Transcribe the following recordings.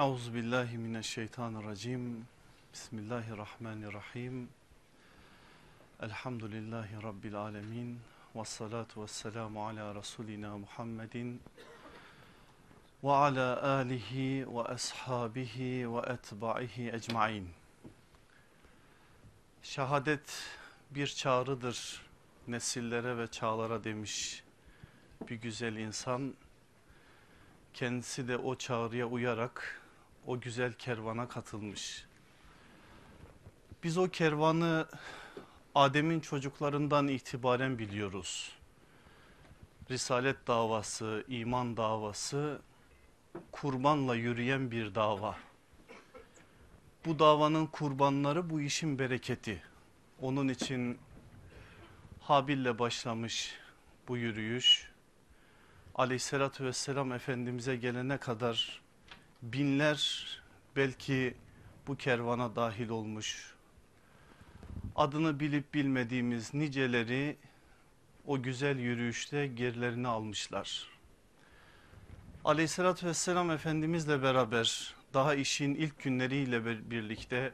Euzubillahimineşşeytanirracim. Bismillahirrahmanirrahim. Elhamdülillahi Rabbil alemin. Vessalatu vesselamu ala Resulina Muhammedin ve ala alihi ve ashabihi ve etbaihi ecmain. Şehadet bir çağrıdır nesillere ve çağlara demiş bir güzel insan. Kendisi de o çağrıya uyarak o güzel kervana katılmış. Biz o kervanı Adem'in çocuklarından itibaren biliyoruz. Risalet davası, iman davası kurbanla yürüyen bir dava. Bu davanın kurbanları bu işin bereketi. Onun için Habil'le başlamış bu yürüyüş. Aleyhissalatü vesselam Efendimiz'e gelene kadar binler belki bu kervana dahil olmuş. Adını bilip bilmediğimiz niceleri o güzel yürüyüşte gerilerini almışlar. Aleyhissalatü vesselam Efendimizle beraber daha işin ilk günleriyle birlikte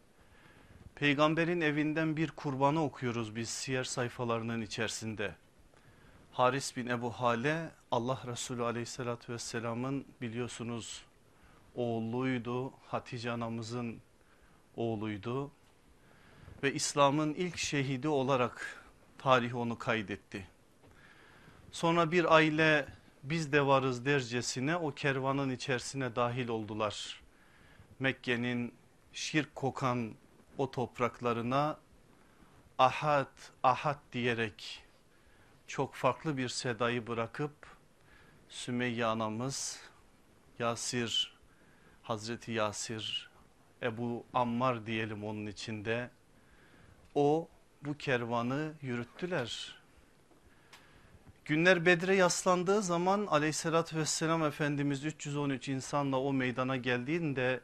peygamberin evinden bir kurbanı okuyoruz biz siyer sayfalarının içerisinde. Haris bin Ebu Hale Allah Resulü Aleyhissalatü vesselamın biliyorsunuz oğluydu, Hatice anamızın oğluydu ve İslam'ın ilk şehidi olarak tarih onu kaydetti. Sonra bir aile biz de varız dercesine o kervanın içerisine dahil oldular. Mekke'nin şirk kokan o topraklarına ahad ahad diyerek çok farklı bir sedayı bırakıp Sümeyye anamız, Yasir, Hazreti Yasir, Ebu Ammar diyelim onun içinde, bu kervanı yürüttüler. Günler Bedre yaslandığı zaman Aleyhisselatü Vesselam Efendimiz 313 insanla o meydana geldiğinde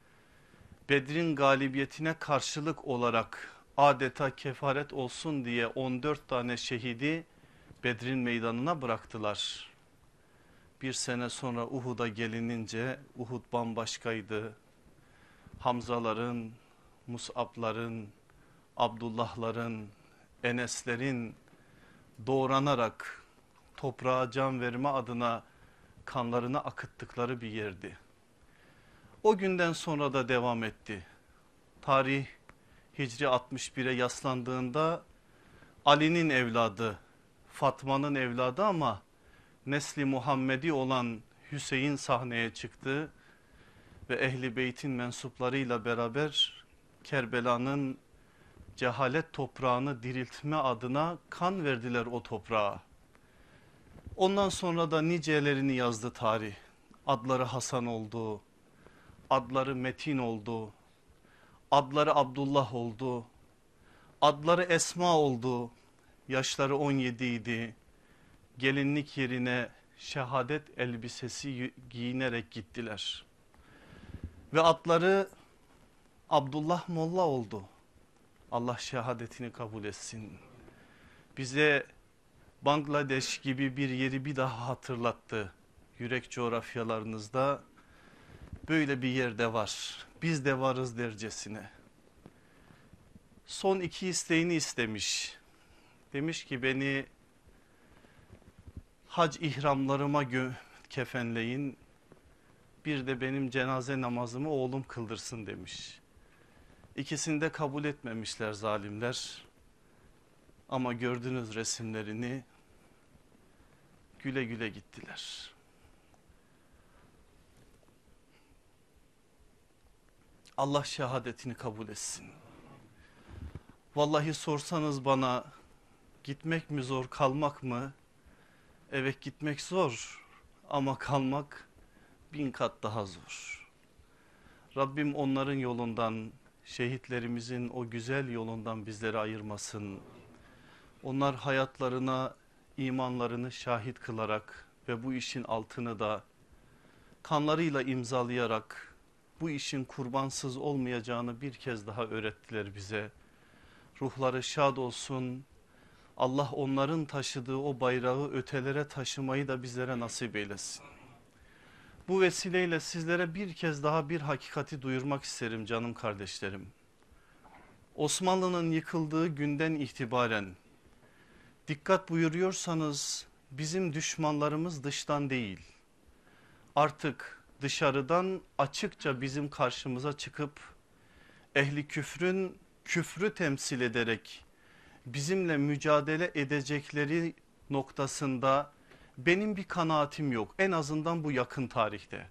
Bedrin galibiyetine karşılık olarak adeta kefaret olsun diye 14 tane şehidi Bedrin meydanına bıraktılar. Bir sene sonra Uhud'a gelinince Uhud bambaşkaydı. Hamzaların, Mus'abların, Abdullahların, Eneslerin doğranarak toprağa can verme adına kanlarını akıttıkları bir yerdi. O günden sonra da devam etti. Tarih Hicri 61'e yaslandığında Ali'nin evladı, Fatma'nın evladı ama nesli Muhammedi olan Hüseyin sahneye çıktı ve Ehli Beyt'in mensuplarıyla beraber Kerbela'nın cehalet toprağını diriltme adına kan verdiler o toprağa. Ondan sonra da nicelerini yazdı tarih. Adları Hasan oldu, adları Metin oldu, adları Abdullah oldu, adları Esma oldu. Yaşları 17 idi. Gelinlik yerine şehadet elbisesi giyinerek gittiler. Ve adları Abdullah Molla oldu. Allah şehadetini kabul etsin. Bize Bangladeş gibi bir yeri bir daha hatırlattı. Yürek coğrafyalarınızda böyle bir yerde var. Biz de varız dercesine. Son iki isteğini istemiş. Demiş ki beni hac ihramlarıma kefenleyin. Bir de benim cenaze namazımı oğlum kıldırsın demiş. İkisini de kabul etmemişler zalimler. Ama gördünüz resimlerini, güle güle gittiler. Allah şehadetini kabul etsin. Vallahi sorsanız bana gitmek mi zor, kalmak mı? Evet, gitmek zor ama kalmak 1000 kat daha zor. Rabbim onların yolundan, şehitlerimizin o güzel yolundan bizleri ayırmasın. Onlar hayatlarına imanlarını şahit kılarak ve bu işin altını da kanlarıyla imzalayarak bu işin kurbansız olmayacağını bir kez daha öğrettiler bize. Ruhları şad olsun. Allah onların taşıdığı o bayrağı ötelere taşımayı da bizlere nasip eylesin. Bu vesileyle sizlere bir kez daha bir hakikati duyurmak isterim canım kardeşlerim. Osmanlı'nın yıkıldığı günden itibaren dikkat buyuruyorsanız bizim düşmanlarımız dıştan değil, artık dışarıdan açıkça bizim karşımıza çıkıp ehli küfrün küfrü temsil ederek bizimle mücadele edecekleri noktasında benim bir kanaatim yok, en azından bu yakın tarihte.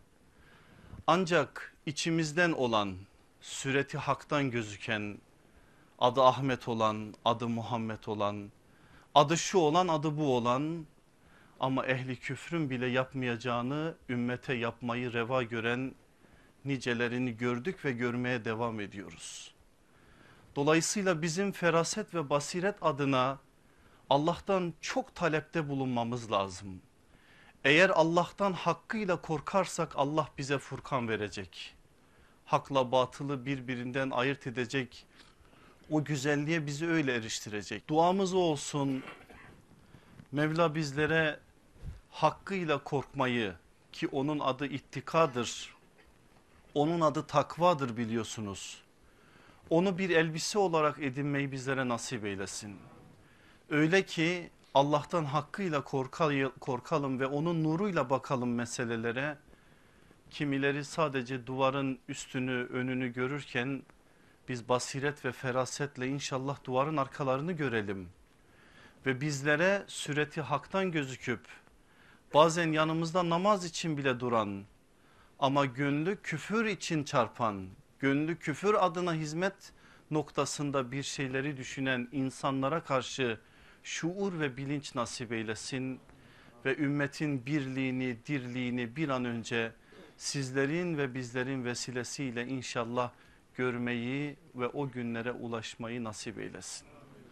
Ancak içimizden olan, süreti haktan gözüken, adı Ahmet olan, adı Muhammed olan, adı şu olan, adı bu olan ama ehli küfrün bile yapmayacağını ümmete yapmayı reva gören nicelerini gördük ve görmeye devam ediyoruz. Dolayısıyla bizim feraset ve basiret adına Allah'tan çok talepte bulunmamız lazım. Eğer Allah'tan hakkıyla korkarsak Allah bize Furkan verecek. Hakla batılı birbirinden ayırt edecek, o güzelliğe bizi öyle eriştirecek. Duamız o olsun. Mevla bizlere hakkıyla korkmayı, ki onun adı ittikadır, onun adı takvadır biliyorsunuz. Onu bir elbise olarak edinmeyi bizlere nasip eylesin. Öyle ki Allah'tan hakkıyla korkalım ve onun nuruyla bakalım meselelere. Kimileri sadece duvarın üstünü önünü görürken biz basiret ve ferasetle inşallah duvarın arkalarını görelim. Ve bizlere süreti haktan gözüküp bazen yanımızda namaz için bile duran ama gönlü küfür için çarpan, gönlü küfür adına hizmet noktasında bir şeyleri düşünen insanlara karşı şuur ve bilinç nasip eylesin ve ümmetin birliğini, dirliğini bir an önce sizlerin ve bizlerin vesilesiyle inşallah görmeyi ve o günlere ulaşmayı nasip eylesin.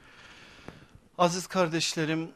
Aziz kardeşlerim,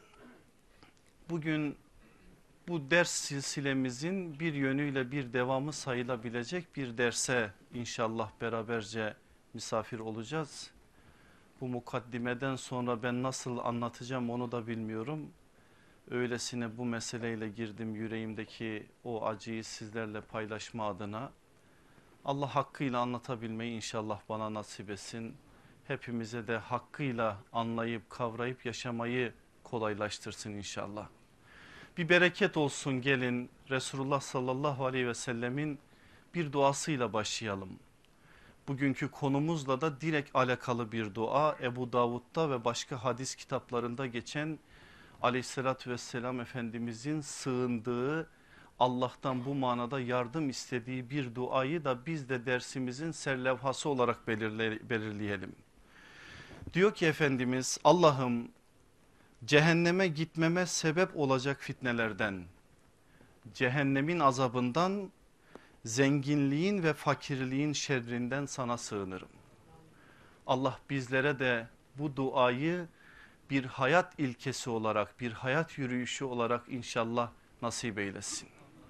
bugün bu ders silsilemizin bir yönüyle bir devamı sayılabilecek bir derse inşallah beraberce misafir olacağız. Bu mukaddimeden sonra ben nasıl anlatacağım onu da bilmiyorum. Öylesine bu meseleyle girdim, yüreğimdeki o acıyı sizlerle paylaşma adına. Allah hakkıyla anlatabilmeyi inşallah bana nasip etsin. Hepimize de hakkıyla anlayıp kavrayıp yaşamayı kolaylaştırsın inşallah. Bir bereket olsun, gelin Resulullah sallallahu aleyhi ve sellemin bir duasıyla başlayalım. Bugünkü konumuzla da direkt alakalı bir dua. Ebu Davud'da ve başka hadis kitaplarında geçen aleyhissalatü vesselam Efendimizin sığındığı, Allah'tan bu manada yardım istediği bir duayı da biz de dersimizin serlevhası olarak belirleyelim. Diyor ki Efendimiz, Allah'ım cehenneme gitmeme sebep olacak fitnelerden, cehennemin azabından, zenginliğin ve fakirliğin şerrinden sana sığınırım. Allah bizlere de bu duayı bir hayat ilkesi olarak, bir hayat yürüyüşü olarak inşallah nasip eylesin.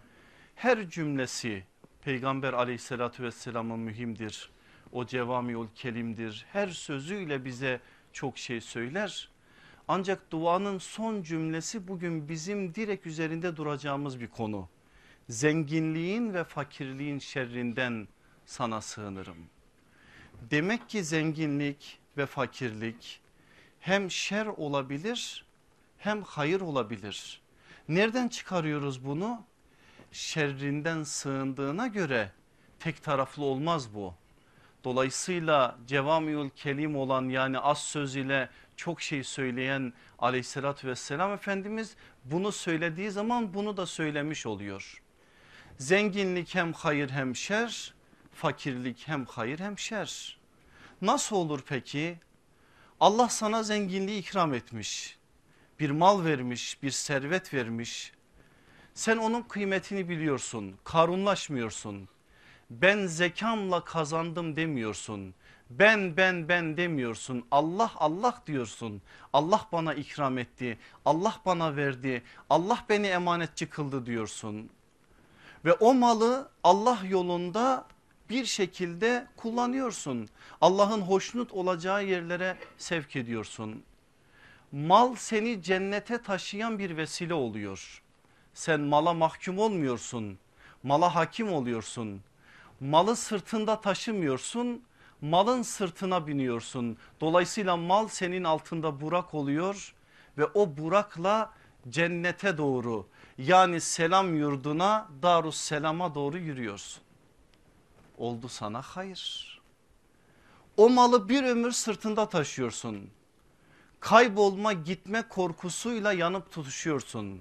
Her cümlesi Peygamber aleyhissalatü vesselam'a mühimdir. O cevamiül kelimdir. Her sözüyle bize çok şey söyler. Ancak duanın son cümlesi bugün bizim direkt üzerinde duracağımız bir konu. Zenginliğin ve fakirliğin şerrinden sana sığınırım. Demek ki zenginlik ve fakirlik hem şer olabilir hem hayır olabilir. Nereden çıkarıyoruz bunu? Şerrinden sığındığına göre tek taraflı olmaz bu. Dolayısıyla cevamiül kelim olan, yani az söz ile çok şey söyleyen aleyhissalatü vesselam Efendimiz bunu söylediği zaman bunu da söylemiş oluyor. Zenginlik hem hayır hem şer, fakirlik hem hayır hem şer. Nasıl olur peki? Allah sana zenginliği ikram etmiş, bir mal vermiş, bir servet vermiş. Sen onun kıymetini biliyorsun, karunlaşmıyorsun. Ben zekamla kazandım demiyorsun. Ben demiyorsun. Allah Allah diyorsun. Allah bana ikram etti. Allah bana verdi. Allah beni emanetçi kıldı diyorsun. Ve o malı Allah yolunda bir şekilde kullanıyorsun. Allah'ın hoşnut olacağı yerlere sevk ediyorsun. Mal seni cennete taşıyan bir vesile oluyor. Sen mala mahkum olmuyorsun. Mala hakim oluyorsun. Malı sırtında taşımıyorsun. Malın sırtına biniyorsun. Dolayısıyla mal senin altında burak oluyor ve o burakla cennete doğru, yani selam yurduna, Darusselam'a doğru yürüyorsun. Oldu sana hayır. O malı bir ömür sırtında taşıyorsun. Kaybolma gitme korkusuyla yanıp tutuşuyorsun.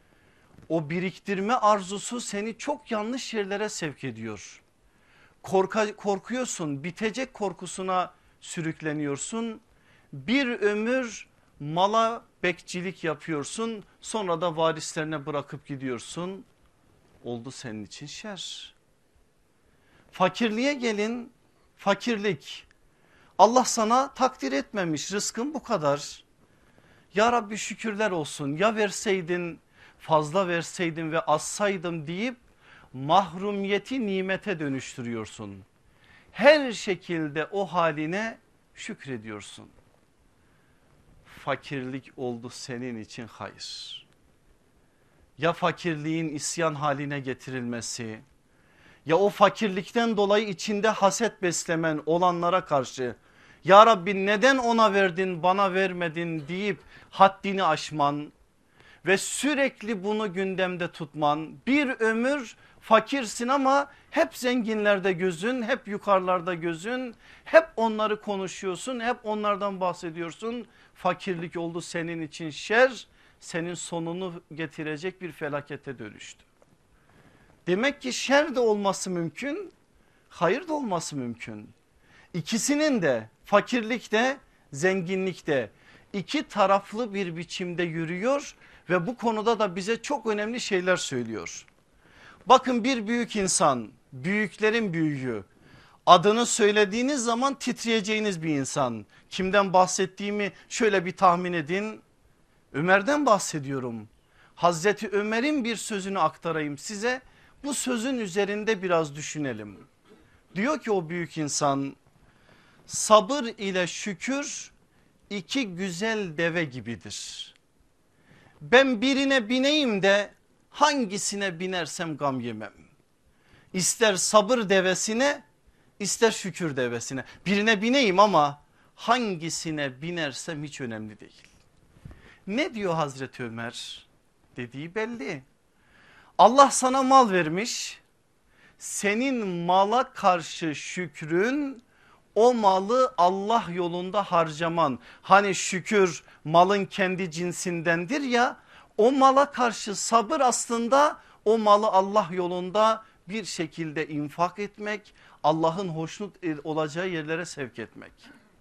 O biriktirme arzusu seni çok yanlış yerlere sevk ediyor. Korkuyorsun, bitecek korkusuna sürükleniyorsun. Bir ömür mala bekçilik yapıyorsun, sonra da varislerine bırakıp gidiyorsun. Oldu senin için şer. Fakirliğe gelin, fakirlik. Allah sana takdir etmemiş, rızkın bu kadar. Ya Rabbi şükürler olsun, ya verseydin, fazla verseydin ve azsaydım deyip mahrumiyeti nimete dönüştürüyorsun. Her şekilde o haline şükrediyorsun. Fakirlik oldu senin için hayır. Ya fakirliğin isyan haline getirilmesi, ya o fakirlikten dolayı içinde haset beslemen olanlara karşı, ya Rabbi neden ona verdin bana vermedin deyip haddini aşman ve sürekli bunu gündemde tutman. Bir ömür fakirsin ama hep zenginlerde gözün, hep yukarılarda gözün, hep onları konuşuyorsun, hep onlardan bahsediyorsun. Fakirlik oldu senin için şer, senin sonunu getirecek bir felakete dönüştü. Demek ki şer de olması mümkün, hayır da olması mümkün. İkisinin de, fakirlikte, zenginlikte iki taraflı bir biçimde yürüyor ve bu konuda da bize çok önemli şeyler söylüyor. Bakın, bir büyük insan, büyüklerin büyüğü, adını söylediğiniz zaman titreyeceğiniz bir insan. Kimden bahsettiğimi şöyle bir tahmin edin. Ömer'den bahsediyorum. Hazreti Ömer'in bir sözünü aktarayım size. Bu sözün üzerinde biraz düşünelim. Diyor ki o büyük insan, sabır ile şükür iki güzel deve gibidir. Ben birine bineyim de hangisine binersem gam yemem. İster sabır devesine, ister şükür devesine. Birine bineyim ama hangisine binersem hiç önemli değil. Ne diyor Hazreti Ömer? Dediği belli. Allah sana mal vermiş. Senin mala karşı şükrün, o malı Allah yolunda harcaman. Hani şükür malın kendi cinsindendir ya, o mala karşı sabır aslında o malı Allah yolunda bir şekilde infak etmek, Allah'ın hoşnut olacağı yerlere sevk etmek.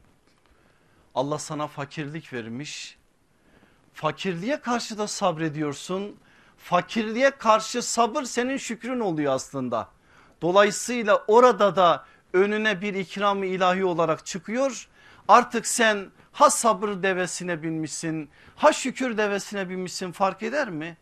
Allah sana fakirlik vermiş. Fakirliğe karşı da sabrediyorsun. Fakirliğe karşı sabır senin şükrün oluyor aslında. Dolayısıyla orada da önüne bir ikram-ı ilahi olarak çıkıyor. Artık sen ha sabır devesine binmişsin, ha şükür devesine binmişsin, fark eder mi?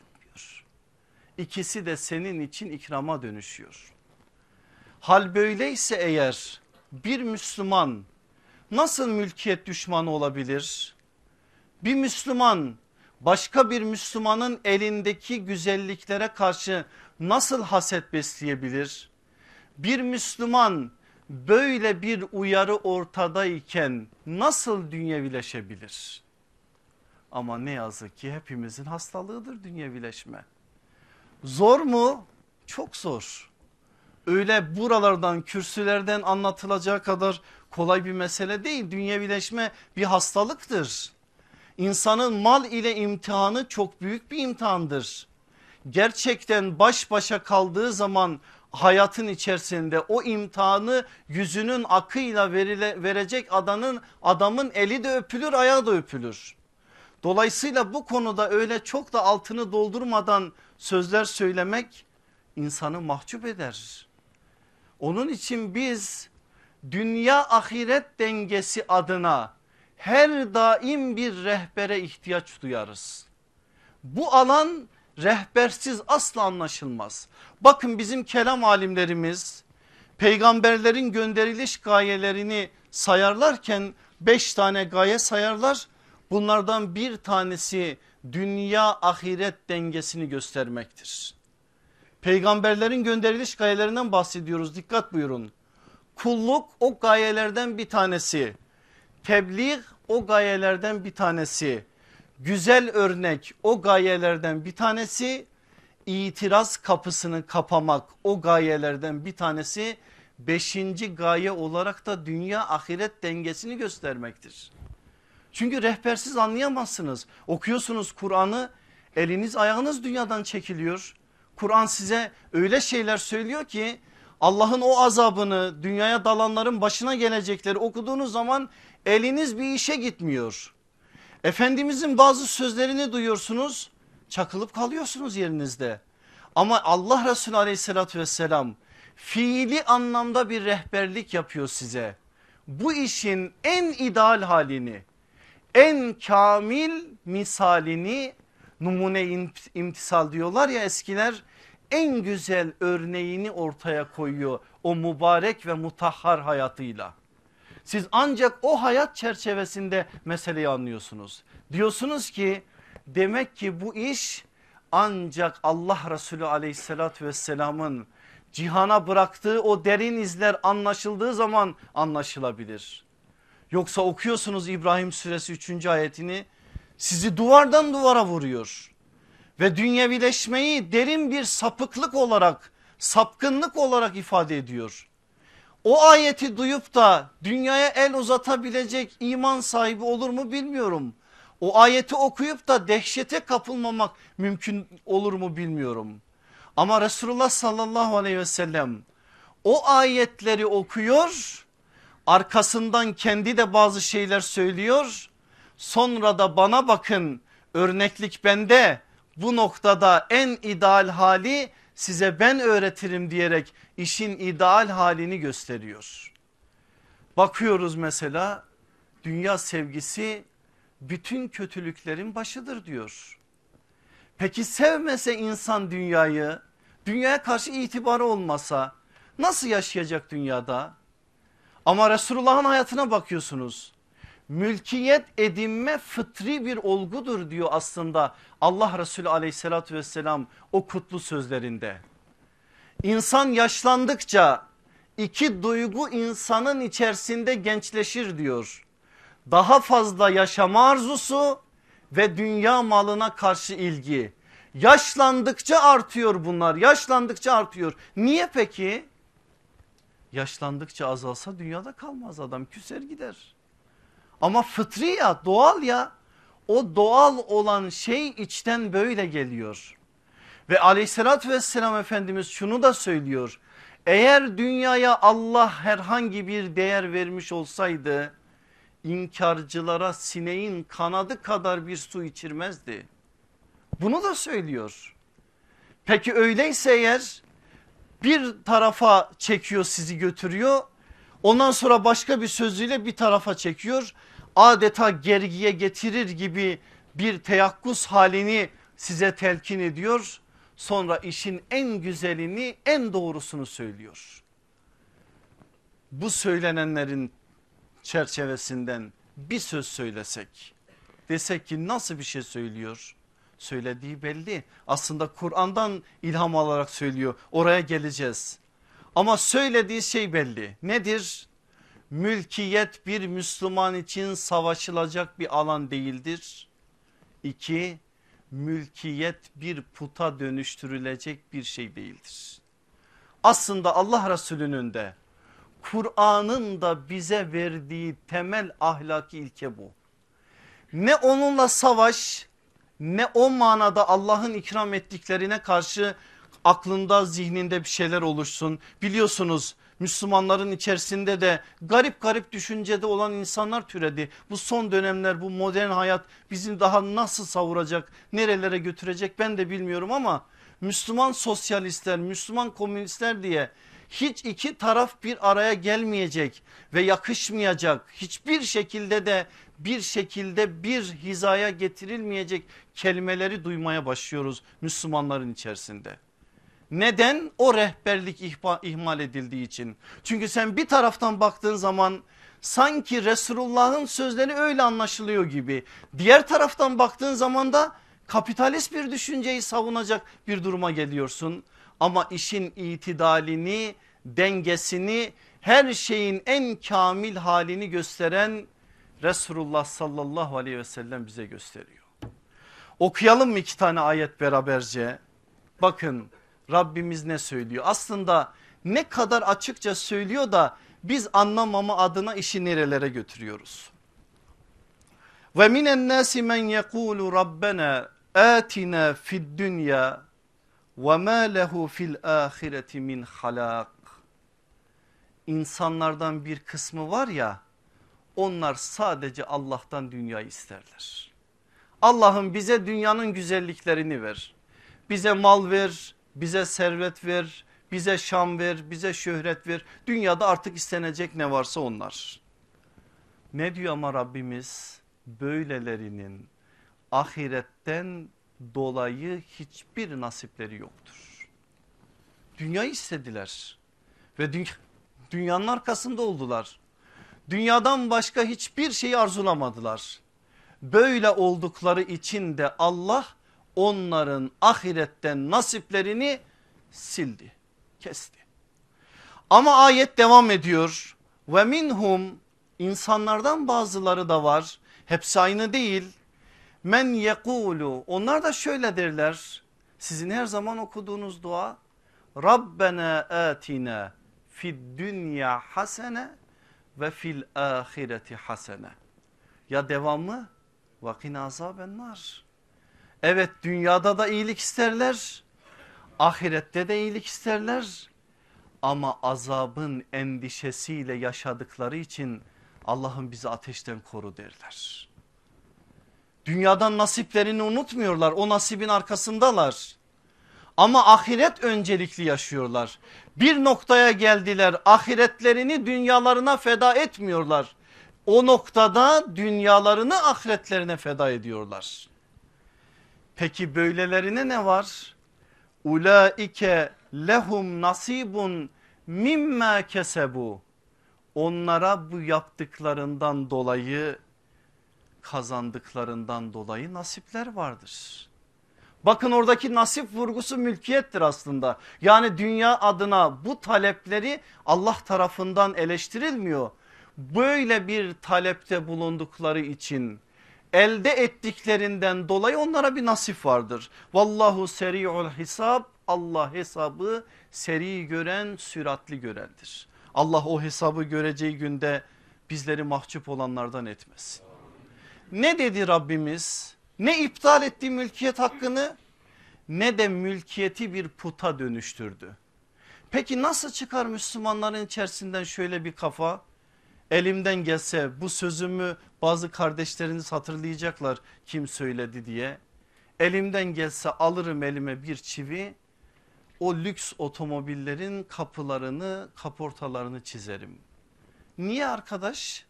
İkisi de senin için ikrama dönüşüyor. Hal böyleyse eğer bir Müslüman nasıl mülkiyet düşmanı olabilir? Bir Müslüman başka bir Müslümanın elindeki güzelliklere karşı nasıl haset besleyebilir? Bir Müslüman böyle bir uyarı ortadayken nasıl dünyevileşebilir? Ama ne yazık ki hepimizin hastalığıdır dünyevileşme. Zor mu? Çok zor. Öyle buralardan, kürsülerden anlatılacağı kadar kolay bir mesele değil. Dünyevileşme bir hastalıktır. İnsanın mal ile imtihanı çok büyük bir imtihandır. Gerçekten baş başa kaldığı zaman hayatın içerisinde o imtihanı yüzünün akıyla verecek adamın eli de öpülür, ayağı da öpülür. Dolayısıyla bu konuda öyle çok da altını doldurmadan sözler söylemek insanı mahcup eder. Onun için biz dünya ahiret dengesi adına her daim bir rehbere ihtiyaç duyarız. Bu alan rehbersiz asla anlaşılmaz. Bakın bizim kelam alimlerimiz peygamberlerin gönderiliş gayelerini sayarlarken 5 tane gaye sayarlar. Bunlardan bir tanesi dünya ahiret dengesini göstermektir. Peygamberlerin gönderiliş gayelerinden bahsediyoruz, dikkat buyurun. Kulluk o gayelerden bir tanesi. Tebliğ o gayelerden bir tanesi. Güzel örnek o gayelerden bir tanesi. İtiraz kapısını kapamak o gayelerden bir tanesi. Beşinci gaye olarak da dünya ahiret dengesini göstermektir. Çünkü rehbersiz anlayamazsınız. Okuyorsunuz Kur'an'ı, eliniz ayağınız dünyadan çekiliyor. Kur'an size öyle şeyler söylüyor ki Allah'ın o azabını, dünyaya dalanların başına gelecekleri okuduğunuz zaman eliniz bir işe gitmiyor. Efendimizin bazı sözlerini duyuyorsunuz, çakılıp kalıyorsunuz yerinizde. Ama Allah Resulü aleyhissalatü vesselam fiili anlamda bir rehberlik yapıyor size. Bu işin en ideal halini, en kamil misalini, numune imtisal diyorlar ya eskiler, en güzel örneğini ortaya koyuyor o mübarek ve mutahhar hayatıyla. Siz ancak o hayat çerçevesinde meseleyi anlıyorsunuz. Diyorsunuz ki demek ki bu iş ancak Allah Resulü aleyhissalatü vesselamın cihana bıraktığı o derin izler anlaşıldığı zaman anlaşılabilir. Yoksa okuyorsunuz İbrahim suresi 3. ayetini, sizi duvardan duvara vuruyor. Ve dünyevileşmeyi derin bir sapıklık olarak, sapkınlık olarak ifade ediyor. O ayeti duyup da dünyaya el uzatabilecek iman sahibi olur mu bilmiyorum. O ayeti okuyup da dehşete kapılmamak mümkün olur mu bilmiyorum. Ama Resulullah sallallahu aleyhi ve sellem o ayetleri okuyor, arkasından kendi de bazı şeyler söylüyor. Sonra da bana bakın, örneklik bende, bu noktada en ideal hali size ben öğretirim diyerek işin ideal halini gösteriyor. Bakıyoruz mesela, dünya sevgisi bütün kötülüklerin başıdır diyor. Peki sevmese insan dünyayı, dünyaya karşı itibarı olmasa nasıl yaşayacak dünyada? Ama Resulullah'ın hayatına bakıyorsunuz. Mülkiyet edinme fıtri bir olgudur diyor aslında Allah Resulü aleyhissalatü vesselam o kutlu sözlerinde. İnsan yaşlandıkça iki duygu insanın içerisinde gençleşir diyor. Daha fazla yaşama arzusu ve dünya malına karşı ilgi. Yaşlandıkça artıyor bunlar, yaşlandıkça artıyor. Niye peki? Yaşlandıkça azalsa dünyada kalmaz, adam küser gider. Ama fıtri ya, doğal ya, o doğal olan şey içten böyle geliyor. Ve aleyhissalatü vesselam Efendimiz şunu da söylüyor. Eğer dünyaya Allah herhangi bir değer vermiş olsaydı inkarcılara sineğin kanadı kadar bir su içirmezdi. Bunu da söylüyor. Peki öyleyse eğer bir tarafa çekiyor, sizi götürüyor, ondan sonra başka bir sözüyle bir tarafa çekiyor, adeta gergiye getirir gibi bir teyakkuz halini size telkin ediyor. Sonra işin en güzelini, en doğrusunu söylüyor. Bu söylenenlerin çerçevesinden bir söz söylesek, desek ki nasıl bir şey söylüyor? Söylediği belli, aslında Kur'an'dan ilham alarak söylüyor, oraya geleceğiz. Ama söylediği şey belli. Nedir? Mülkiyet bir Müslüman için savaşılacak bir alan değildir. 2, mülkiyet bir puta dönüştürülecek bir şey değildir. Aslında Allah Resulü'nün de Kur'an'ın da bize verdiği temel ahlaki ilke bu. Ne onunla savaş, ne o manada Allah'ın ikram ettiklerine karşı aklında zihninde bir şeyler oluşsun. Biliyorsunuz Müslümanların içerisinde de garip garip düşüncede olan insanlar türedi. Bu son dönemler, bu modern hayat bizi daha nasıl savuracak, nerelere götürecek ben de bilmiyorum ama Müslüman sosyalistler, Müslüman komünistler diye hiç iki taraf bir araya gelmeyecek ve yakışmayacak, hiçbir şekilde de bir hizaya getirilmeyecek kelimeleri duymaya başlıyoruz Müslümanların içerisinde. Neden? O rehberlik ihmal edildiği için. Çünkü sen bir taraftan baktığın zaman sanki Resulullah'ın sözleri öyle anlaşılıyor gibi. Diğer taraftan baktığın zaman da kapitalist bir düşünceyi savunacak bir duruma geliyorsun. Ama işin itidalini, dengesini, her şeyin en kamil halini gösteren Resulullah sallallahu aleyhi ve sellem bize gösteriyor. Okuyalım mı 2 tane ayet beraberce? Bakın Rabbimiz ne söylüyor? Aslında ne kadar açıkça söylüyor da biz anlamama adına işi nerelere götürüyoruz? Ve minen nasi men yekulu rabbena atina fid dünya ve ma lehu fil ahireti min halak. İnsanlardan bir kısmı var ya, onlar sadece Allah'tan dünyayı isterler. Allah'ım bize dünyanın güzelliklerini ver. Bize mal ver, bize servet ver, bize şan ver, bize şöhret ver. Dünyada artık istenecek ne varsa onlar. Ne diyor ama Rabbimiz? Böylelerinin ahiretten dolayı hiçbir nasipleri yoktur. Dünyayı istediler ve dünyanın arkasında oldular. Dünyadan başka hiçbir şeyi arzulamadılar. Böyle oldukları için de Allah onların ahiretten nasiplerini sildi, kesti. Ama ayet devam ediyor. Ve minhum, insanlardan bazıları da var. Hepsi aynı değil. Men yekulu, onlar da şöyle derler. Sizin her zaman okuduğunuz dua. Rabbena atina fid dünya hasene ve fil ahireti hasene. Ya devamı? Ve qina azabennar. Evet, dünyada da iyilik isterler. Ahirette de iyilik isterler. Ama azabın endişesiyle yaşadıkları için Allah'ım bizi ateşten koru derler. Dünyadan nasiplerini unutmuyorlar, o nasibin arkasındalar. Ama ahiret öncelikli yaşıyorlar. Bir noktaya geldiler, ahiretlerini dünyalarına feda etmiyorlar. O noktada dünyalarını ahiretlerine feda ediyorlar. Peki böylelerine ne var? Ulaike lehum nasibun mimma kesebu. Onlara bu yaptıklarından dolayı, kazandıklarından dolayı nasipler vardır. Bakın oradaki nasip vurgusu mülkiyettir aslında. Yani dünya adına bu talepleri Allah tarafından eleştirilmiyor. Böyle bir talepte bulundukları için elde ettiklerinden dolayı onlara bir nasip vardır. Vallahu seri'ul hisab, Allah hesabı seri gören, süratli görendir. Allah o hesabı göreceği günde bizleri mahcup olanlardan etmesin. Ne dedi Rabbimiz? Ne iptal etti mülkiyet hakkını, ne de mülkiyeti bir puta dönüştürdü. Peki nasıl çıkar Müslümanların içerisinden şöyle bir kafa? Elimden gelse bu sözümü bazı kardeşleriniz hatırlayacaklar kim söyledi diye. Elimden gelse alırım elime bir çivi, o lüks otomobillerin kapılarını, kaportalarını çizerim. Niye arkadaş?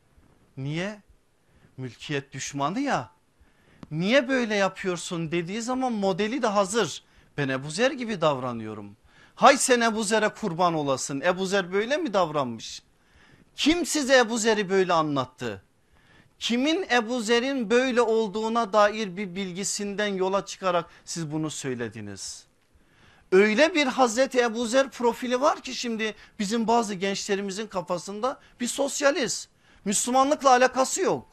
Niye? Mülkiyet düşmanı ya. Niye böyle yapıyorsun dediği zaman modeli de hazır. Ben Ebu Zer gibi davranıyorum. Hay sen Ebu Zer'e kurban olasın. Ebu Zer böyle mi davranmış? Kim size Ebu Zer'i böyle anlattı? Kimin Ebu Zer'in böyle olduğuna dair bir bilgisinden yola çıkarak siz bunu söylediniz? Öyle bir Hazreti Ebu Zer profili var ki şimdi bizim bazı gençlerimizin kafasında bir sosyalist. Müslümanlıkla alakası yok.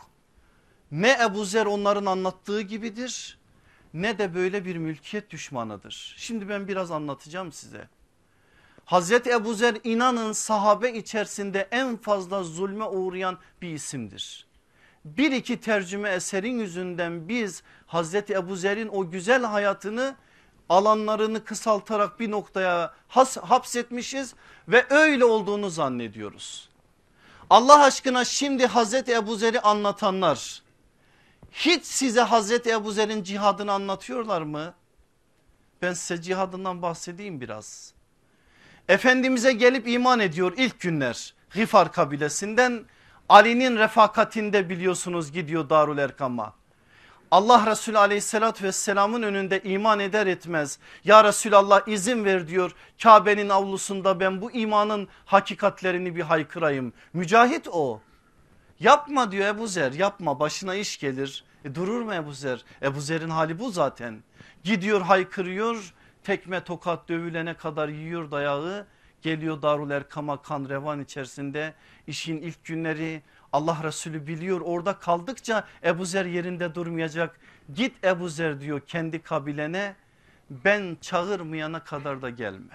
Ne Ebu Zer onların anlattığı gibidir, ne de böyle bir mülkiyet düşmanıdır. Şimdi ben biraz anlatacağım size. Hazreti Ebu Zer inanın sahabe içerisinde en fazla zulme uğrayan bir isimdir. Bir iki tercüme eserin yüzünden biz Hazreti Ebu Zer'in o güzel hayatını, alanlarını kısaltarak bir noktaya hapsetmişiz ve öyle olduğunu zannediyoruz. Allah aşkına şimdi Hazreti Ebu Zer'i anlatanlar hiç size Hazreti Ebu Zer'in cihadını anlatıyorlar mı? Ben size cihadından bahsedeyim biraz. Efendimiz'e gelip iman ediyor ilk günler. Gıfar kabilesinden, Ali'nin refakatinde biliyorsunuz gidiyor Darül Erkam'a. Allah Resulü aleyhissalatü vesselamın önünde iman eder etmez ya Resulallah izin ver diyor, Kabe'nin avlusunda ben bu imanın hakikatlerini bir haykırayım. Mücahit o. Yapma diyor Ebu Zer, yapma, başına iş gelir. Durur mu Ebu Zer? Ebu Zer'in hali bu zaten. Gidiyor haykırıyor, tekme tokat dövülene kadar yiyor dayağı. Geliyor Darul Erkam'a kan revan içerisinde, işin ilk günleri. Allah Resulü biliyor orada kaldıkça Ebu Zer yerinde durmayacak. Git Ebu Zer diyor kendi kabilene, ben çağırmayana kadar da gelme.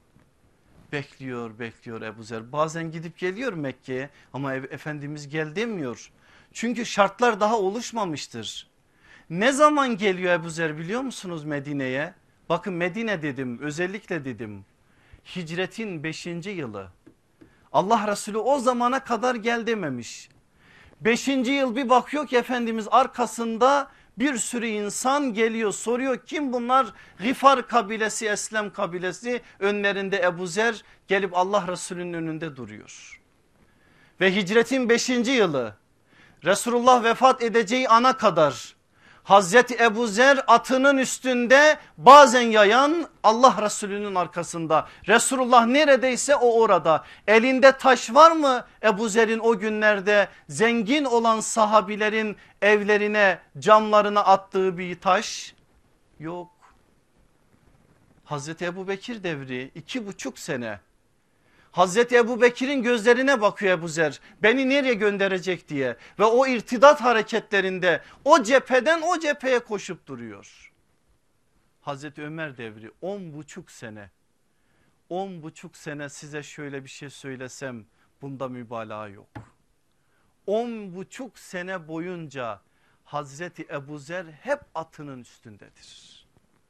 Bekliyor bekliyor Ebu Zer, bazen gidip geliyor Mekke'ye ama Efendimiz gel demiyor. Çünkü şartlar daha oluşmamıştır. Ne zaman geliyor Ebu Zer biliyor musunuz Medine'ye? Bakın Medine dedim, özellikle dedim. Hicretin 5. yılı. Allah Resulü o zamana kadar gel dememiş. 5. yıl bir bakıyor ki Efendimiz arkasında bir sürü insan geliyor, soruyor kim bunlar? Gifar kabilesi, Eslem kabilesi, önlerinde Ebu Zer gelip Allah Resulü'nün önünde duruyor. Ve hicretin 5. yılı, Resulullah vefat edeceği ana kadar Hazreti Ebu Zer atının üstünde, bazen yayan, Allah Resulü'nün arkasında. Resulullah neredeyse o orada. Elinde taş var mı Ebu Zer'in o günlerde zengin olan sahabilerin evlerine, camlarına attığı bir taş? Yok. Hazreti Ebu Bekir devri 2,5 sene. Hazreti Ebu Bekir'in gözlerine bakıyor Ebu Zer, beni nereye gönderecek diye, ve o irtidat hareketlerinde o cepheden o cepheye koşup duruyor. Hazreti Ömer devri 10,5 sene. 10,5 sene size şöyle bir şey söylesem bunda mübalağa yok. 10,5 sene boyunca Hazreti Ebu Zer hep atının üstündedir.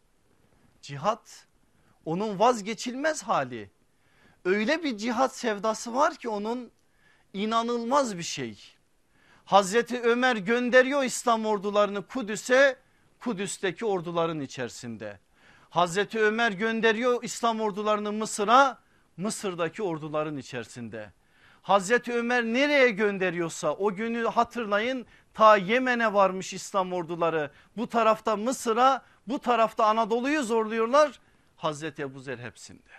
Cihat onun vazgeçilmez hali. Öyle bir cihat sevdası var ki onun, inanılmaz bir şey. Hazreti Ömer gönderiyor İslam ordularını Kudüs'e, Kudüs'teki orduların içerisinde. Hazreti Ömer gönderiyor İslam ordularını Mısır'a, Mısır'daki orduların içerisinde. Hazreti Ömer nereye gönderiyorsa, o günü hatırlayın, ta Yemen'e varmış İslam orduları. Bu tarafta Mısır'a, bu tarafta Anadolu'yu zorluyorlar. Hazreti Ebu Zer hepsinde.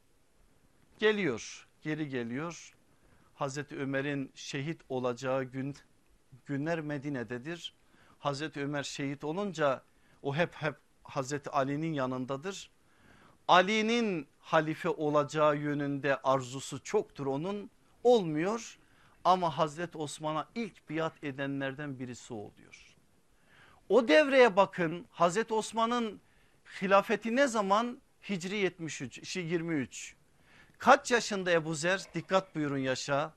Geliyor, geri geliyor. Hazreti Ömer'in şehit olacağı günler Medine'dedir. Hazreti Ömer şehit olunca o hep Hazreti Ali'nin yanındadır. Ali'nin halife olacağı yönünde arzusu çoktur onun, olmuyor. Ama Hazreti Osman'a ilk biat edenlerden birisi oluyor. O devreye bakın, Hazreti Osman'ın hilafeti ne zaman? Hicri 23. Kaç yaşında Ebu Zer? Dikkat buyurun yaşa.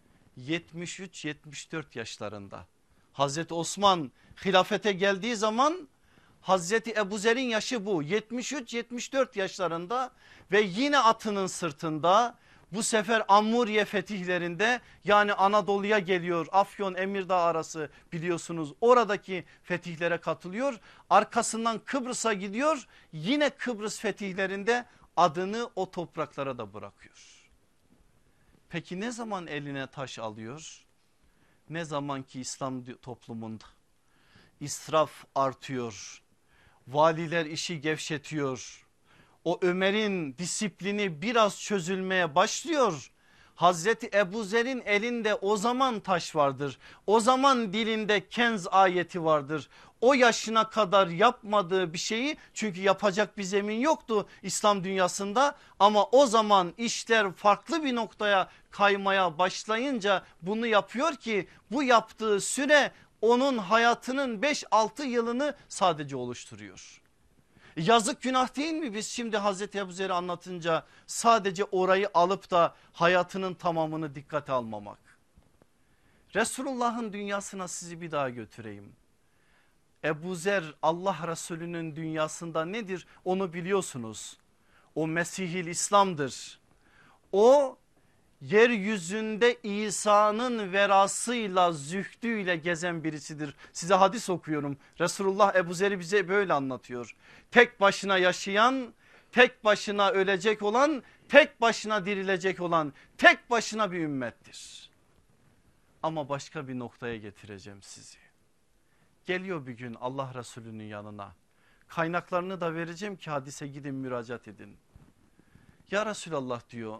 73-74 yaşlarında. Hazreti Osman hilafete geldiği zaman Hazreti Ebu Zer'in yaşı bu, 73-74 yaşlarında ve yine atının sırtında. Bu sefer Ammuriye fetihlerinde, yani Anadolu'ya geliyor, Afyon Emirdağ arası biliyorsunuz, oradaki fetihlere katılıyor. Arkasından Kıbrıs'a gidiyor, yine Kıbrıs fetihlerinde adını o topraklara da bırakıyor. Peki ne zaman eline taş alıyor? Ne zaman ki İslam toplumunda israf artıyor, valiler işi gevşetiyor, o Ömer'in disiplini biraz çözülmeye başlıyor. Hazreti Ebu Zer'in elinde o zaman taş vardır. O zaman dilinde Kenz ayeti vardır. O yaşına kadar yapmadığı bir şeyi, çünkü yapacak bir zemin yoktu İslam dünyasında, ama o zaman işler farklı bir noktaya kaymaya başlayınca bunu yapıyor ki bu yaptığı süre onun hayatının 5-6 yılını sadece oluşturuyor. Yazık, günah değil mi biz şimdi Hazreti Ebu Zer'i anlatınca sadece orayı alıp da hayatının tamamını dikkate almamak? Resulullah'ın dünyasına sizi bir daha götüreyim. Ebu Zer Allah Resulü'nün dünyasında nedir onu biliyorsunuz. O Mesihil İslam'dır. O yeryüzünde İsa'nın verasıyla, zühdüyle gezen birisidir. Size hadis okuyorum. Resulullah Ebu Zer'i bize böyle anlatıyor. Tek başına yaşayan, tek başına ölecek olan, tek başına dirilecek olan, tek başına bir ümmettir. Ama başka bir noktaya getireceğim sizi. Geliyor bir gün Allah Resulü'nün yanına. Kaynaklarını da vereceğim ki hadise gidin müracaat edin. Ya Resulallah diyor,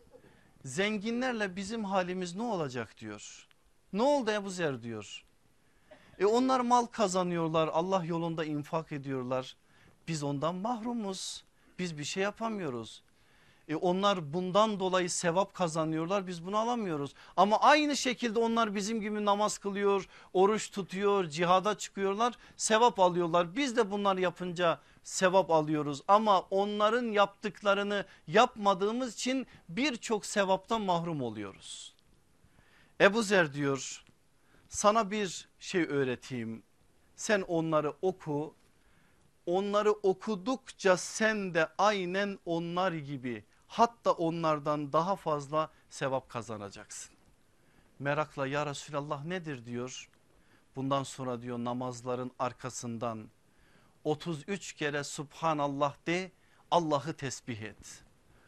zenginlerle bizim halimiz ne olacak diyor. Ne oldu Ebu Zer diyor. Onlar mal kazanıyorlar, Allah yolunda infak ediyorlar. Biz ondan mahrumuz. Biz bir şey yapamıyoruz. Onlar bundan dolayı sevap kazanıyorlar, biz bunu alamıyoruz. Ama aynı şekilde onlar bizim gibi namaz kılıyor, oruç tutuyor, cihada çıkıyorlar, sevap alıyorlar. Biz de bunlar yapınca sevap alıyoruz ama onların yaptıklarını yapmadığımız için birçok sevaptan mahrum oluyoruz. Ebu Zer diyor, sana bir şey öğreteyim, sen onları oku. Onları okudukça sen de aynen onlar gibi, hatta onlardan daha fazla sevap kazanacaksın. Merakla, ya Resulallah nedir diyor. Bundan sonra diyor namazların arkasından 33 kere Subhanallah de, Allah'ı tesbih et.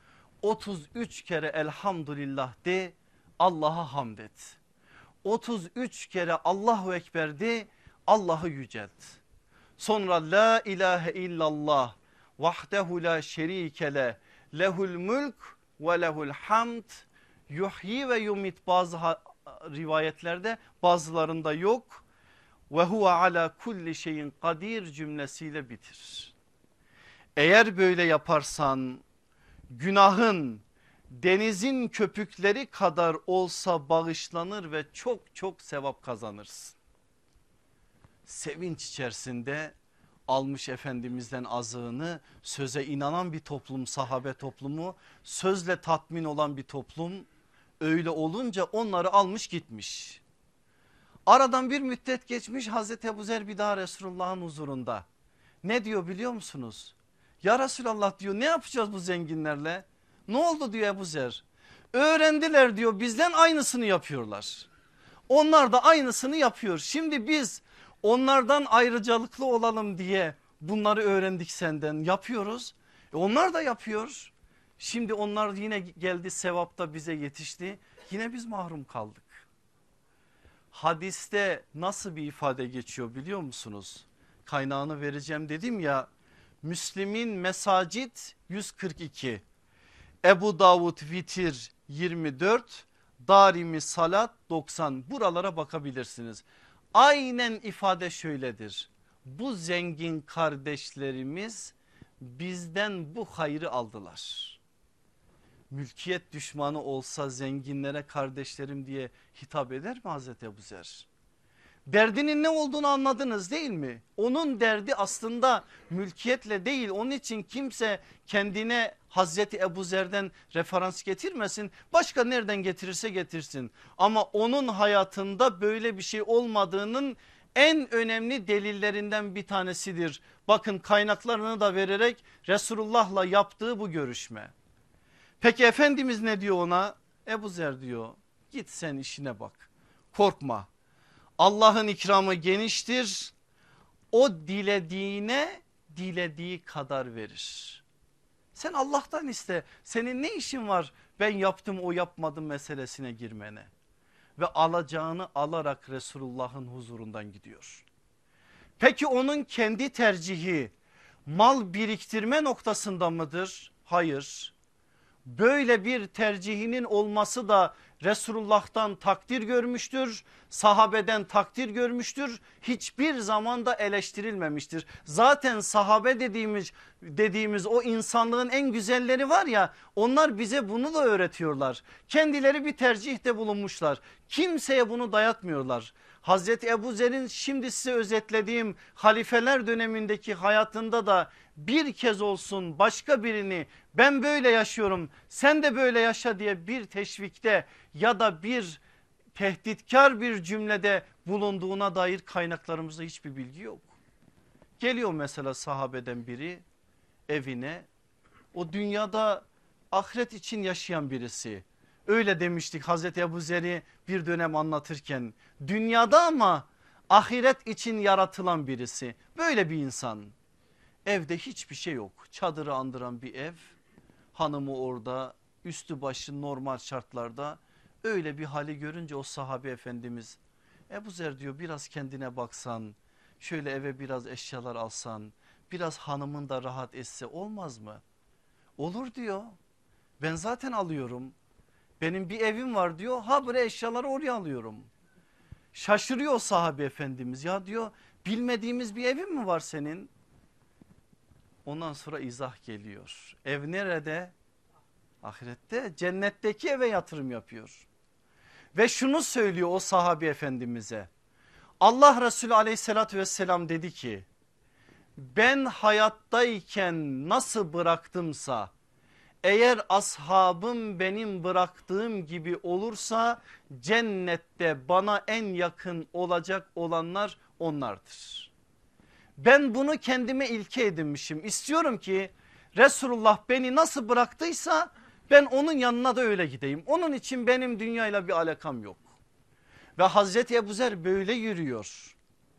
33 kere elhamdülillah de, Allah'a hamd et. 33 kere Allahu Ekber de, Allah'ı yücelt. Sonra la ilahe illallah vahdehu la şerike lehul mülk ve lehul hamd yuhyi ve yumit, bazı rivayetlerde bazılarında yok. Ve huve ala kulli şeyin kadir cümlesiyle bitir. Eğer böyle yaparsan günahın denizin köpükleri kadar olsa bağışlanır ve çok çok sevap kazanırsın. Sevinç içerisinde almış Efendimiz'den azığını, söze inanan bir toplum, sahabe toplumu, sözle tatmin olan bir toplum. Öyle olunca onları almış gitmiş. Aradan bir müddet geçmiş, Hazreti Ebu Zer bir daha Resulullah'ın huzurunda. Ne diyor biliyor musunuz? Ya Resulallah diyor, ne yapacağız bu zenginlerle? Ne oldu diyor Ebu Zer. Öğrendiler diyor, bizden aynısını yapıyorlar. Onlar da aynısını yapıyor. Şimdi biz onlardan ayrıcalıklı olalım diye bunları öğrendik, senden yapıyoruz. Onlar da yapıyor. Şimdi onlar yine geldi, sevapta bize yetişti. Yine biz mahrum kaldık. Hadiste nasıl bir ifade geçiyor biliyor musunuz? Kaynağını vereceğim dedim ya. Müslim'in Mesacid 142, Ebu Davud Vitir 24, Darimi Salat 90, buralara bakabilirsiniz. Aynen ifade şöyledir. Bu zengin kardeşlerimiz bizden bu hayrı aldılar. Mülkiyet düşmanı olsa zenginlere kardeşlerim diye hitap eder mi Hazreti Ebu Zer? Derdinin ne olduğunu anladınız değil mi? Onun derdi aslında mülkiyetle değil. Onun için kimse kendine Hazreti Ebu Zer'den referans getirmesin. Başka nereden getirirse getirsin. Ama onun hayatında böyle bir şey olmadığının en önemli delillerinden bir tanesidir. Bakın kaynaklarını da vererek Resulullah'la yaptığı bu görüşme. Peki Efendimiz ne diyor ona? Ebu Zer diyor, git sen işine bak, korkma. Allah'ın ikramı geniştir. O dilediğine dilediği kadar verir. Sen Allah'tan iste. Senin ne işin var ben yaptım o yapmadım meselesine girmene. Ve alacağını alarak Resulullah'ın huzurundan gidiyor. Peki onun kendi tercihi mal biriktirme noktasında mıdır? Hayır. Böyle bir tercihinin olması da Resulullah'tan takdir görmüştür, sahabeden takdir görmüştür, hiçbir zaman da eleştirilmemiştir. Zaten sahabe dediğimiz o insanlığın en güzelleri var ya, onlar bize bunu da öğretiyorlar. Kendileri bir tercihte bulunmuşlar, kimseye bunu dayatmıyorlar. Hazreti Ebu Zer'in şimdi size özetlediğim halifeler dönemindeki hayatında da bir kez olsun başka birini ben böyle yaşıyorum sen de böyle yaşa diye bir teşvikte ya da bir tehditkar bir cümlede bulunduğuna dair kaynaklarımızda hiçbir bilgi yok. Geliyor mesela sahabeden biri evine, o dünyada ahiret için yaşayan birisi. Öyle demiştik Hazreti Ebu Zer'i bir dönem anlatırken, dünyada ama ahiret için yaratılan birisi, böyle bir insan. Evde hiçbir şey yok, çadırı andıran bir ev, hanımı orada, üstü başı normal şartlarda. Öyle bir hali görünce o sahabe efendimiz, Ebu Zer diyor, biraz kendine baksan, şöyle eve biraz eşyalar alsan, biraz hanımın da rahat etse olmaz mı? Olur diyor, ben zaten alıyorum, benim bir evim var diyor, ha buraya eşyaları oraya alıyorum. Şaşırıyor o sahabe efendimiz, ya diyor bilmediğimiz bir evin mi var senin? Ondan sonra izah geliyor. Ev nerede? Ahirette, cennetteki eve yatırım yapıyor. Ve şunu söylüyor o sahabi efendimize. Allah Resulü aleyhissalatü vesselam dedi ki, ben hayattayken nasıl bıraktımsa, eğer ashabım benim bıraktığım gibi olursa cennette bana en yakın olacak olanlar onlardır. Ben bunu kendime ilke edinmişim. İstiyorum ki Resulullah beni nasıl bıraktıysa ben onun yanına da öyle gideyim. Onun için benim dünyayla bir alakam yok. Ve Hazreti Ebuzer böyle yürüyor.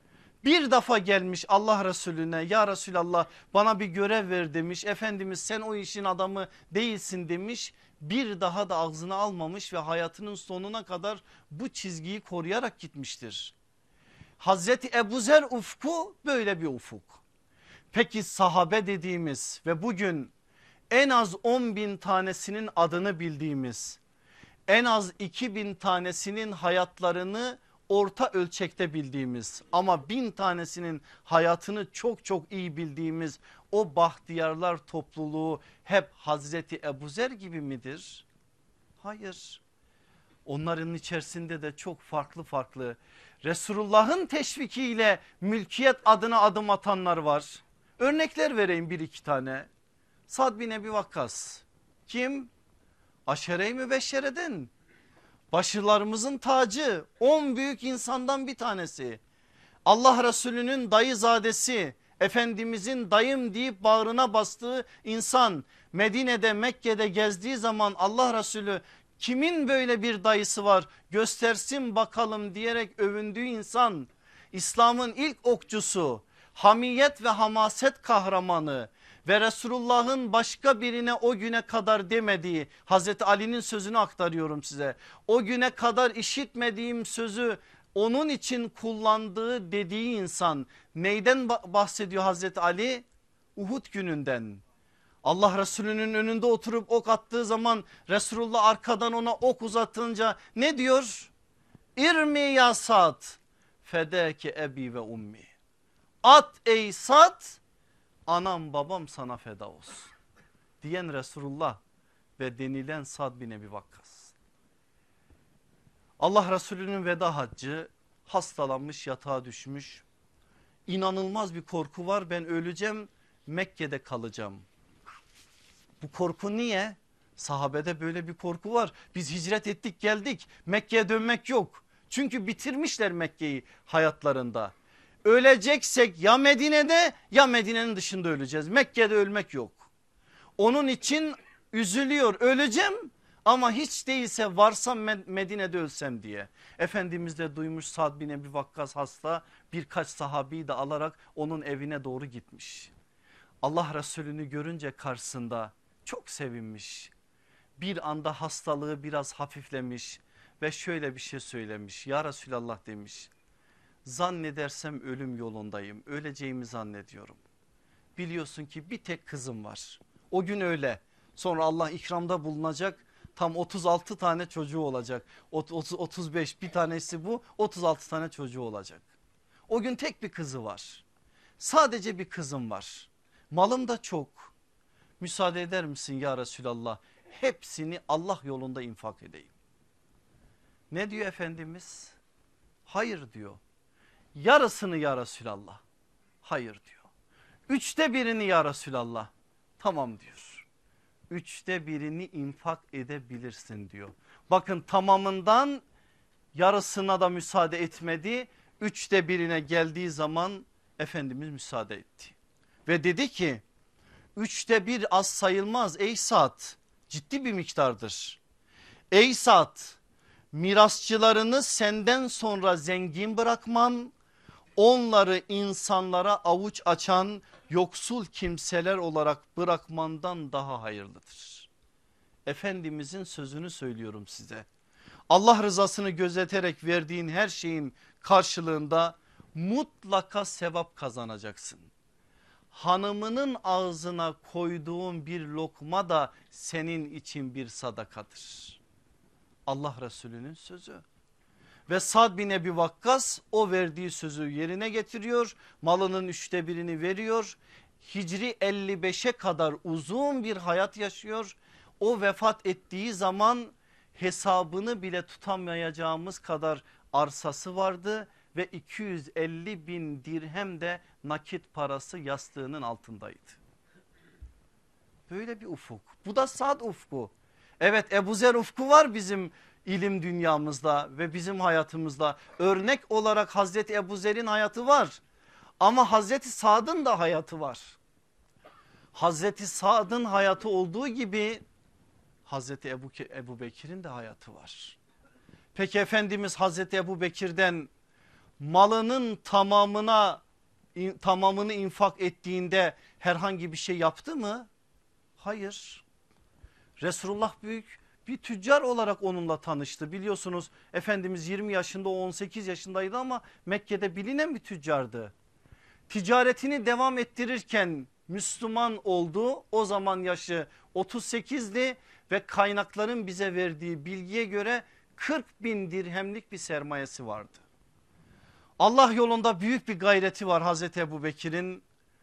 Bir defa gelmiş Allah Resulüne, ya Resulallah bana bir görev ver demiş. Efendimiz sen o işin adamı değilsin demiş. Bir daha da ağzına almamış ve hayatının sonuna kadar bu çizgiyi koruyarak gitmiştir. Hazreti Ebuzer ufku böyle bir ufuk. Peki sahabe dediğimiz ve bugün en az 10.000 tanesinin adını bildiğimiz, en az 2.000 tanesinin hayatlarını orta ölçekte bildiğimiz ama 1000 tanesinin hayatını çok çok iyi bildiğimiz o bahtiyarlar topluluğu hep Hazreti Ebuzer gibi midir? Hayır. Onların içerisinde de çok farklı Resulullah'ın teşvikiyle mülkiyet adına adım atanlar var. Örnekler vereyim bir iki tane. Sad bin Ebi Vakkas kim? Aşere-i Mübeşşere'den, başlarımızın tacı, 10 büyük insandan bir tanesi. Allah Resulü'nün dayızadesi, Efendimizin dayım deyip bağrına bastığı insan. Medine'de Mekke'de gezdiği zaman Allah Resulü kimin böyle bir dayısı var göstersin bakalım diyerek övündüğü insan. İslam'ın ilk okçusu, hamiyet ve hamaset kahramanı ve Resulullah'ın başka birine o güne kadar demediği, Hazreti Ali'nin sözünü aktarıyorum size. O güne kadar işitmediğim sözü onun için kullandığı dediği insan. Neyden bahsediyor Hazreti Ali? Uhud gününden. Allah Resulü'nün önünde oturup ok attığı zaman Resulullah arkadan ona ok uzatınca ne diyor? İrmi ya Sad fedeke ebi ve ummi. At ey Sad, anam babam sana feda olsun diyen Resulullah ve denilen Sad bin Ebi Vakkas. Allah Resulü'nün veda haccı, hastalanmış, yatağa düşmüş. İnanılmaz bir korku var, ben öleceğim, Mekke'de kalacağım. Bu korku niye? Sahabede böyle bir korku var. Biz hicret ettik geldik, Mekke'ye dönmek yok. Çünkü bitirmişler Mekke'yi hayatlarında. Öleceksek ya Medine'de ya Medine'nin dışında öleceğiz. Mekke'de ölmek yok. Onun için üzülüyor, öleceğim ama hiç değilse varsam Medine'de ölsem diye. Efendimiz de duymuş Sad bin Ebi Vakkas hasta, birkaç sahabeyi de alarak onun evine doğru gitmiş. Allah Resulü'nü görünce karşısında çok sevinmiş. Bir anda hastalığı biraz hafiflemiş ve şöyle bir şey söylemiş. Ya Resulallah demiş, zannedersem ölüm yolundayım, öleceğimi zannediyorum. Biliyorsun ki bir tek kızım var. O gün öyle, sonra Allah ikramda bulunacak, tam 36 tane çocuğu olacak. 35 bir tanesi bu, 36 tane çocuğu olacak. O gün tek bir kızı var. Sadece bir kızım var. Malım da çok. Müsaade eder misin ya Resulallah? Hepsini Allah yolunda infak edeyim. Ne diyor Efendimiz? Hayır diyor. Yarısını ya Resulallah. Hayır diyor. 1/3'ünü ya Resulallah. Tamam diyor. 1/3'ünü infak edebilirsin diyor. Bakın tamamından yarısına da müsaade etmedi. 1/3'üne geldiği zaman Efendimiz müsaade etti. Ve dedi ki 1/3 az sayılmaz ey Sad, ciddi bir miktardır. Ey Sad, mirasçılarını senden sonra zengin bırakman, onları insanlara avuç açan yoksul kimseler olarak bırakmandan daha hayırlıdır. Efendimizin sözünü söylüyorum size. Allah rızasını gözeterek verdiğin her şeyin karşılığında mutlaka sevap kazanacaksın. Hanımının ağzına koyduğun bir lokma da senin için bir sadakadır. Allah Resulü'nün sözü. Ve Sad bin Ebi Vakkas o verdiği sözü yerine getiriyor. Malının 1/3'ünü veriyor. Hicri 55'e kadar uzun bir hayat yaşıyor. O vefat ettiği zaman hesabını bile tutamayacağımız kadar arsası vardı ve 250 bin dirhem de nakit parası yastığının altındaydı. Böyle bir ufuk. Bu da Sad ufku. Evet, Ebu Zer ufku var bizim ilim dünyamızda ve bizim hayatımızda. Örnek olarak Hazreti Ebu Zer'in hayatı var. Ama Hazreti Sad'ın da hayatı var. Hazreti Sad'ın hayatı olduğu gibi Hazreti Ebu Bekir'in de hayatı var. Peki Efendimiz Hazreti Ebu Bekir'den malının tamamını infak ettiğinde herhangi bir şey yaptı mı? Hayır. Resulullah büyük bir tüccar olarak onunla tanıştı. Biliyorsunuz Efendimiz 20 yaşında, o 18 yaşındaydı ama Mekke'de bilinen bir tüccardı. Ticaretini devam ettirirken Müslüman oldu. O zaman yaşı 38'di ve kaynakların bize verdiği bilgiye göre 40 bin dirhemlik bir sermayesi vardı. Allah yolunda büyük bir gayreti var Hazreti Ebu Bekir'in.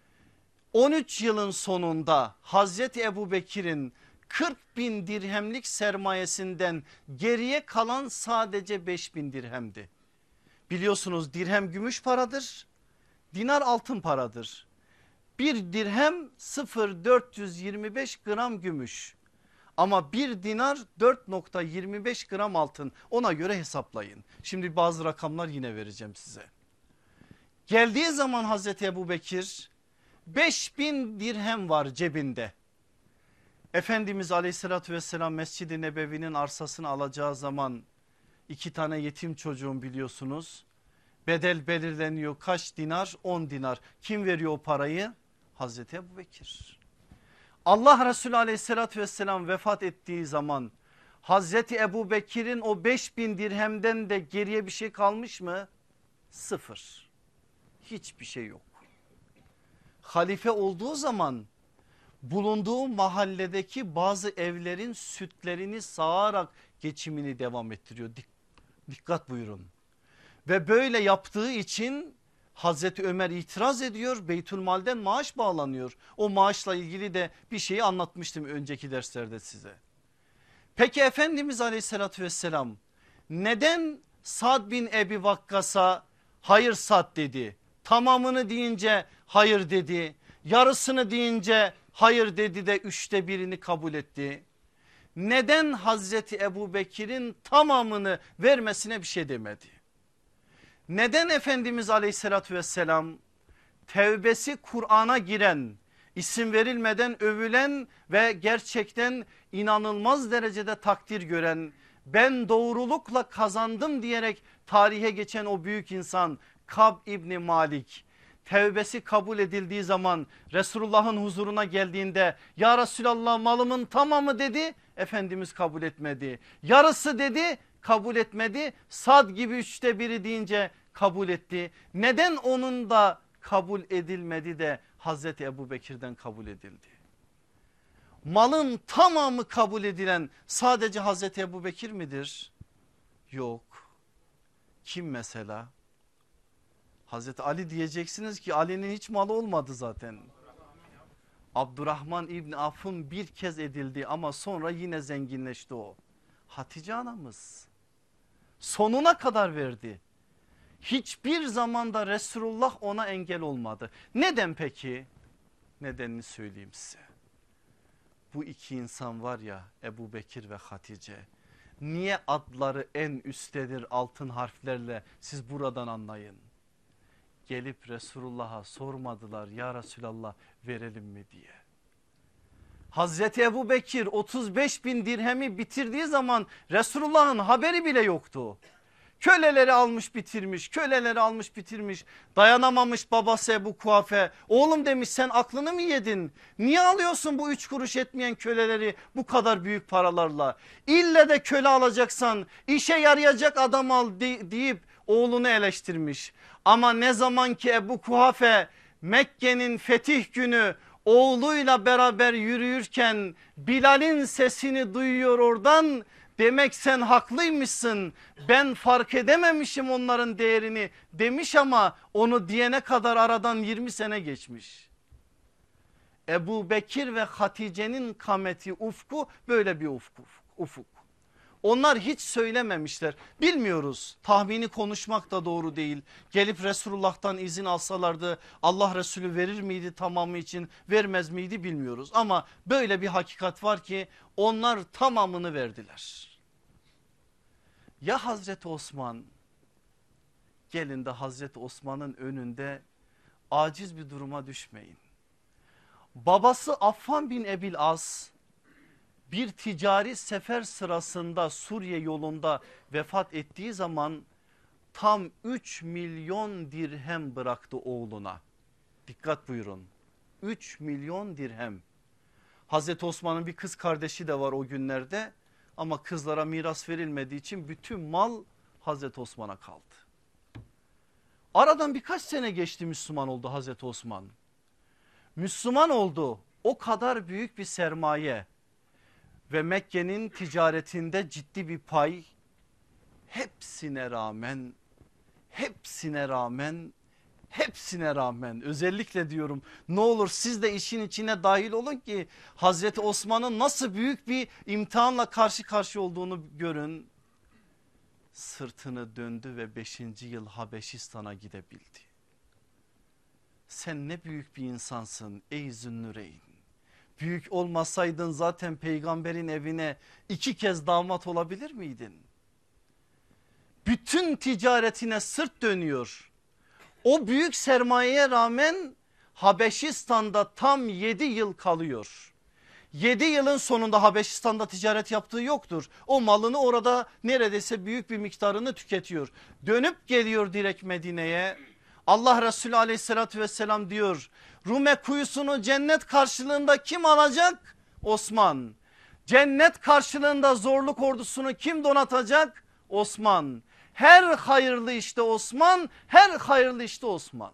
13 yılın sonunda Hazreti Ebu Bekir'in 40 bin dirhemlik sermayesinden geriye kalan sadece 5 bin dirhemdi. Biliyorsunuz dirhem gümüş paradır, dinar altın paradır. Bir dirhem 0,425 gram gümüş ama bir dinar 4,25 gram altın, ona göre hesaplayın. Şimdi bazı rakamlar yine vereceğim size. Geldiği zaman Hazreti Ebu Bekir 5.000 dirhem var cebinde. Efendimiz aleyhissalatü vesselam Mescid-i Nebevi'nin arsasını alacağı zaman 2 tane yetim çocuğun biliyorsunuz. Bedel belirleniyor, kaç dinar? 10 dinar. Kim veriyor o parayı? Hazreti Ebu Bekir. Allah Resulü aleyhissalatü vesselam vefat ettiği zaman Hazreti Ebu Bekir'in o 5.000 dirhemden de geriye bir şey kalmış mı? Sıfır. Hiçbir şey yok. Halife olduğu zaman bulunduğu mahalledeki bazı evlerin sütlerini sağarak geçimini devam ettiriyor. Dikkat buyurun. Ve böyle yaptığı için Hazreti Ömer itiraz ediyor. Beytülmal'den maaş bağlanıyor. O maaşla ilgili de bir şeyi anlatmıştım önceki derslerde size. Peki Efendimiz aleyhissalatü vesselam neden Sad bin Ebi Vakkas'a hayır Sad dedi? Tamamını deyince hayır dedi. Yarısını deyince hayır dedi de 1/3'ünü kabul etti. Neden Hazreti Ebu Bekir'in tamamını vermesine bir şey demedi? Neden Efendimiz aleyhissalatü vesselam tevbesi Kur'an'a giren, isim verilmeden övülen ve gerçekten inanılmaz derecede takdir gören, ben doğrulukla kazandım diyerek tarihe geçen o büyük insan Kab İbni Malik tevbesi kabul edildiği zaman Resulullah'ın huzuruna geldiğinde ya Resulallah malımın tamamı dedi, Efendimiz kabul etmedi. Yarısı dedi, kabul etmedi. Sad gibi 1/3 deyince kabul etti. Neden onun da kabul edilmedi de Hazreti Ebu Bekir'den kabul edildi? Malın tamamı kabul edilen sadece Hazreti Ebu Bekir midir? Yok. Kim mesela? Hazreti Ali diyeceksiniz ki Ali'nin hiç malı olmadı zaten. Abdurrahman İbni Avf'ın bir kez edildi ama sonra yine zenginleşti o. Hatice anamız sonuna kadar verdi. Hiçbir zamanda Resulullah ona engel olmadı. Neden peki? Nedenini söyleyeyim size. Bu iki insan var ya, Ebu Bekir ve Hatice, niye adları en üsttedir altın harflerle, siz buradan anlayın. Gelip Resulullah'a sormadılar ya Resulallah verelim mi diye. Hazreti Ebu Bekir 35 bin dirhemi bitirdiği zaman Resulullah'ın haberi bile yoktu. Köleleri almış bitirmiş, köleleri almış bitirmiş, dayanamamış babası Ebu Kuafe. Oğlum demiş, sen aklını mı yedin? Niye alıyorsun bu 3 kuruş etmeyen köleleri bu kadar büyük paralarla? İlle de köle alacaksan işe yarayacak adam al deyip oğlunu eleştirmiş. Ama ne zaman ki Ebu Kuafe Mekke'nin fetih günü oğluyla beraber yürürken Bilal'in sesini duyuyor oradan, demek sen haklıymışsın, ben fark edememişim onların değerini demiş ama onu diyene kadar aradan 20 sene geçmiş. Ebu Bekir ve Hatice'nin kameti, ufku böyle bir ufuk. Onlar hiç söylememişler. Bilmiyoruz. Tahmini konuşmak da doğru değil. Gelip Resulullah'tan izin alsalardı Allah Resulü verir miydi tamamı için, vermez miydi bilmiyoruz. Ama böyle bir hakikat var ki onlar tamamını verdiler. Ya Hazreti Osman? Gelin de Hazreti Osman'ın önünde aciz bir duruma düşmeyin. Babası Affan bin Ebil As bir ticari sefer sırasında Suriye yolunda vefat ettiği zaman tam 3 milyon dirhem bıraktı oğluna. Dikkat buyurun, 3 milyon dirhem. Hazreti Osman'ın bir kız kardeşi de var o günlerde ama kızlara miras verilmediği için bütün mal Hazreti Osman'a kaldı. Aradan birkaç sene geçti, Müslüman oldu Hazreti Osman. Müslüman oldu, o kadar büyük bir sermaye ve Mekke'nin ticaretinde ciddi bir pay, hepsine rağmen özellikle diyorum, ne olur siz de işin içine dahil olun ki Hazreti Osman'ın nasıl büyük bir imtihanla karşı karşıya olduğunu görün. Sırtını döndü ve 5. yıl Habeşistan'a gidebildi. Sen ne büyük bir insansın ey Zünnüreyn. Büyük olmasaydın zaten peygamberin evine 2 kez damat olabilir miydin? Bütün ticaretine sırt dönüyor. O büyük sermayeye rağmen Habeşistan'da tam 7 yıl kalıyor. 7 yılın sonunda Habeşistan'da ticaret yaptığı yoktur. O malını orada neredeyse büyük bir miktarını tüketiyor. Dönüp geliyor direkt Medine'ye. Allah Resulü aleyhissalatü vesselam diyor, Rume kuyusunu cennet karşılığında kim alacak? Osman. Cennet karşılığında zorluk ordusunu kim donatacak? Osman. Her hayırlı işte Osman, her hayırlı işte Osman.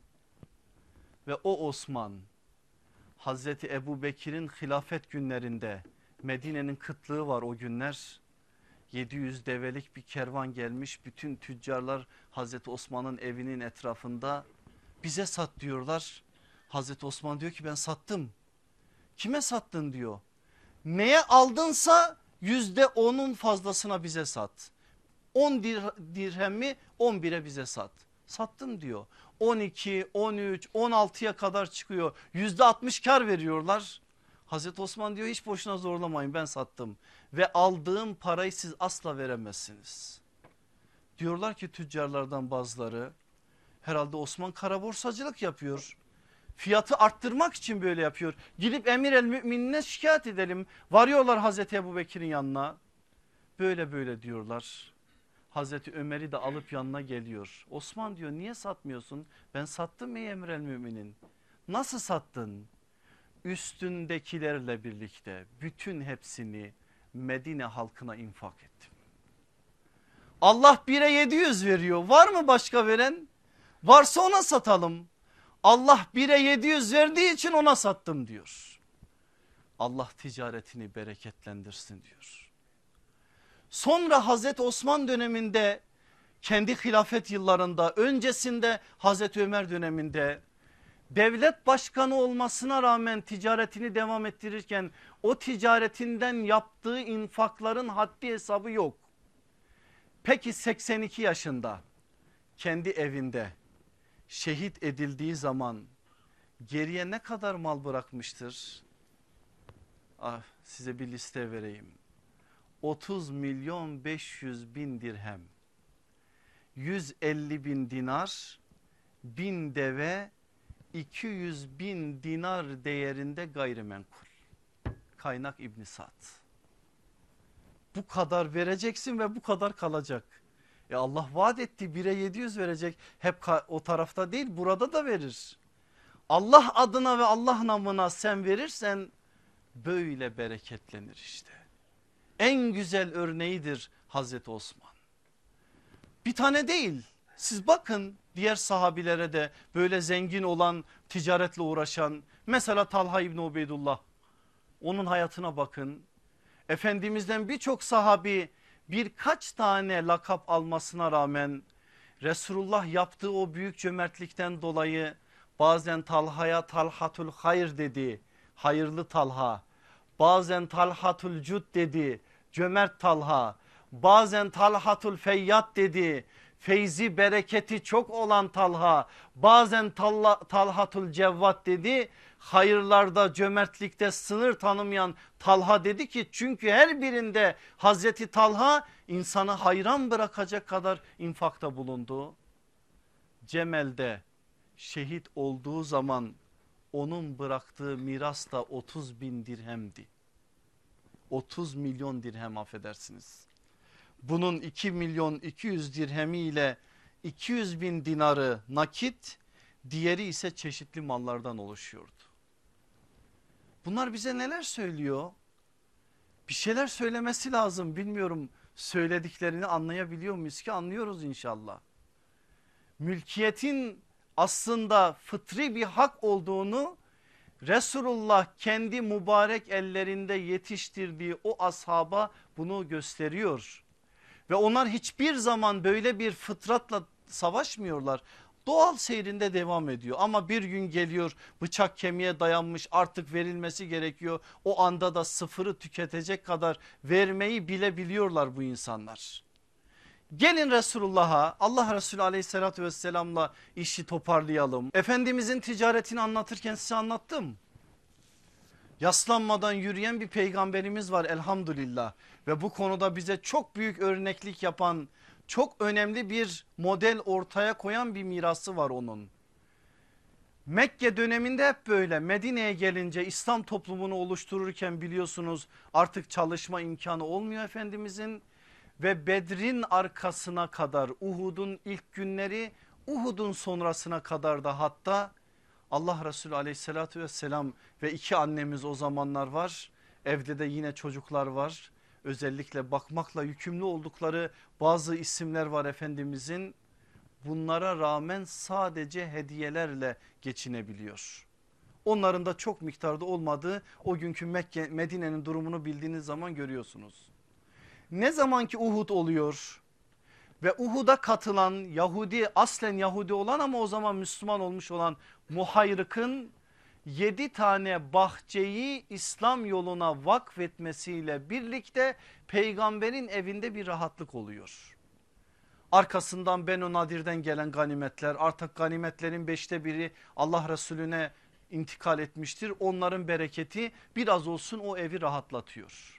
Ve o Osman Hazreti Ebu Bekir'in hilafet günlerinde, Medine'nin kıtlığı var o günler. 700 develik bir kervan gelmiş, bütün tüccarlar Hazreti Osman'ın evinin etrafında, bize sat diyorlar. Hazreti Osman diyor ki ben sattım. Kime sattın diyor. Neye aldınsa %10'un fazlasına bize sat. 10 dirhemi 11'e bize sat. Sattım diyor. 12, 13, 16'ya kadar çıkıyor. %60 kar veriyorlar. Hazreti Osman diyor hiç boşuna zorlamayın, ben sattım. Ve aldığım parayı siz asla veremezsiniz. Diyorlar ki tüccarlardan bazıları, herhalde Osman kara borsacılık yapıyor. Fiyatı arttırmak için böyle yapıyor. Gidip emir el müminine şikayet edelim. Varıyorlar Hazreti Ebu Bekir'in yanına. Böyle diyorlar. Hazreti Ömer'i de alıp yanına geliyor. Osman diyor niye satmıyorsun? Ben sattım ey emir el müminin. Nasıl sattın? Üstündekilerle birlikte bütün hepsini Medine halkına infak ettim. Allah 1'e 700 veriyor. Var mı başka veren? Varsa ona satalım. Allah 1'e 700 verdiği için ona sattım diyor. Allah ticaretini bereketlendirsin diyor. Sonra Hazreti Osman döneminde, kendi hilafet yıllarında, öncesinde Hazreti Ömer döneminde devlet başkanı olmasına rağmen ticaretini devam ettirirken o ticaretinden yaptığı infakların haddi hesabı yok. Peki 82 yaşında kendi evinde şehit edildiği zaman geriye ne kadar mal bırakmıştır? Size bir liste vereyim. 30 milyon 500 bin dirhem, 150 bin dinar, 1000 deve, 200 bin dinar değerinde gayrimenkul. Kaynak İbn Sa'd. Bu kadar vereceksin ve bu kadar kalacak. Allah vaat etti 1'e 700 verecek, hep o tarafta değil burada da verir. Allah adına ve Allah namına sen verirsen böyle bereketlenir işte. En güzel örneğidir Hazreti Osman. Bir tane değil, siz bakın diğer sahabilere de, böyle zengin olan, ticaretle uğraşan, mesela Talha İbni Ubeydullah, onun hayatına bakın. Efendimizden birçok sahabi birkaç tane lakap almasına rağmen Resulullah yaptığı o büyük cömertlikten dolayı Bazen Talha'ya Talhatul Hayr dedi, hayırlı Talha. Bazen Talhatul Cud dedi, cömert Talha. Bazen Talhatul Feyyat dedi, feyzi bereketi çok olan Talha. Bazen Talhatul Cevvat dedi, hayırlarda cömertlikte sınır tanımayan Talha dedi ki çünkü her birinde Hazreti Talha insanı hayran bırakacak kadar infakta bulundu. Cemel'de şehit olduğu zaman onun bıraktığı miras da 30 bin dirhemdi. 30 milyon dirhem, affedersiniz. Bunun 2 milyon 200 dirhemi ile 200 bin dinarı nakit, diğeri ise çeşitli mallardan oluşuyordu. Bunlar bize neler söylüyor? Bir şeyler söylemesi lazım. Bilmiyorum söylediklerini anlayabiliyor muyuz ki? Anlıyoruz inşallah. Mülkiyetin aslında fıtri bir hak olduğunu Resulullah kendi mübarek ellerinde yetiştirdiği o ashaba bunu gösteriyor. Ve onlar hiçbir zaman böyle bir fıtratla savaşmıyorlar. Doğal seyrinde devam ediyor ama bir gün geliyor, bıçak kemiğe dayanmış, artık verilmesi gerekiyor. O anda da sıfırı tüketecek kadar vermeyi bilebiliyorlar bu insanlar. Gelin Resulullah'a, Allah Resulü aleyhissalatü vesselamla işi toparlayalım. Efendimizin ticaretini anlatırken size anlattım. Yaslanmadan yürüyen bir peygamberimiz var elhamdülillah. Ve bu konuda bize çok büyük örneklik yapan, çok önemli bir model ortaya koyan bir mirası var onun. Mekke döneminde hep böyle, Medine'ye gelince İslam toplumunu oluştururken biliyorsunuz artık çalışma imkanı olmuyor Efendimizin. Ve Bedir'in arkasına kadar, Uhud'un ilk günleri, Uhud'un sonrasına kadar da hatta Allah Resulü aleyhissalatü vesselam ve iki annemiz o zamanlar var. Evde de yine çocuklar var. Özellikle bakmakla yükümlü oldukları bazı isimler var Efendimizin. Bunlara rağmen sadece hediyelerle geçinebiliyor. Onların da çok miktarda olmadığı o günkü Medine'nin durumunu bildiğiniz zaman görüyorsunuz. Ne zaman ki Uhud oluyor ve Uhud'a katılan Yahudi, aslen Yahudi olan ama o zaman Müslüman olmuş olan Muhayrık'ın 7 tane bahçeyi İslam yoluna vakfetmesiyle birlikte peygamberin evinde bir rahatlık oluyor. Arkasından Benu Nadir'den gelen ganimetler, artık ganimetlerin 5'te biri Allah Resulüne intikal etmiştir. Onların bereketi biraz olsun o evi rahatlatıyor.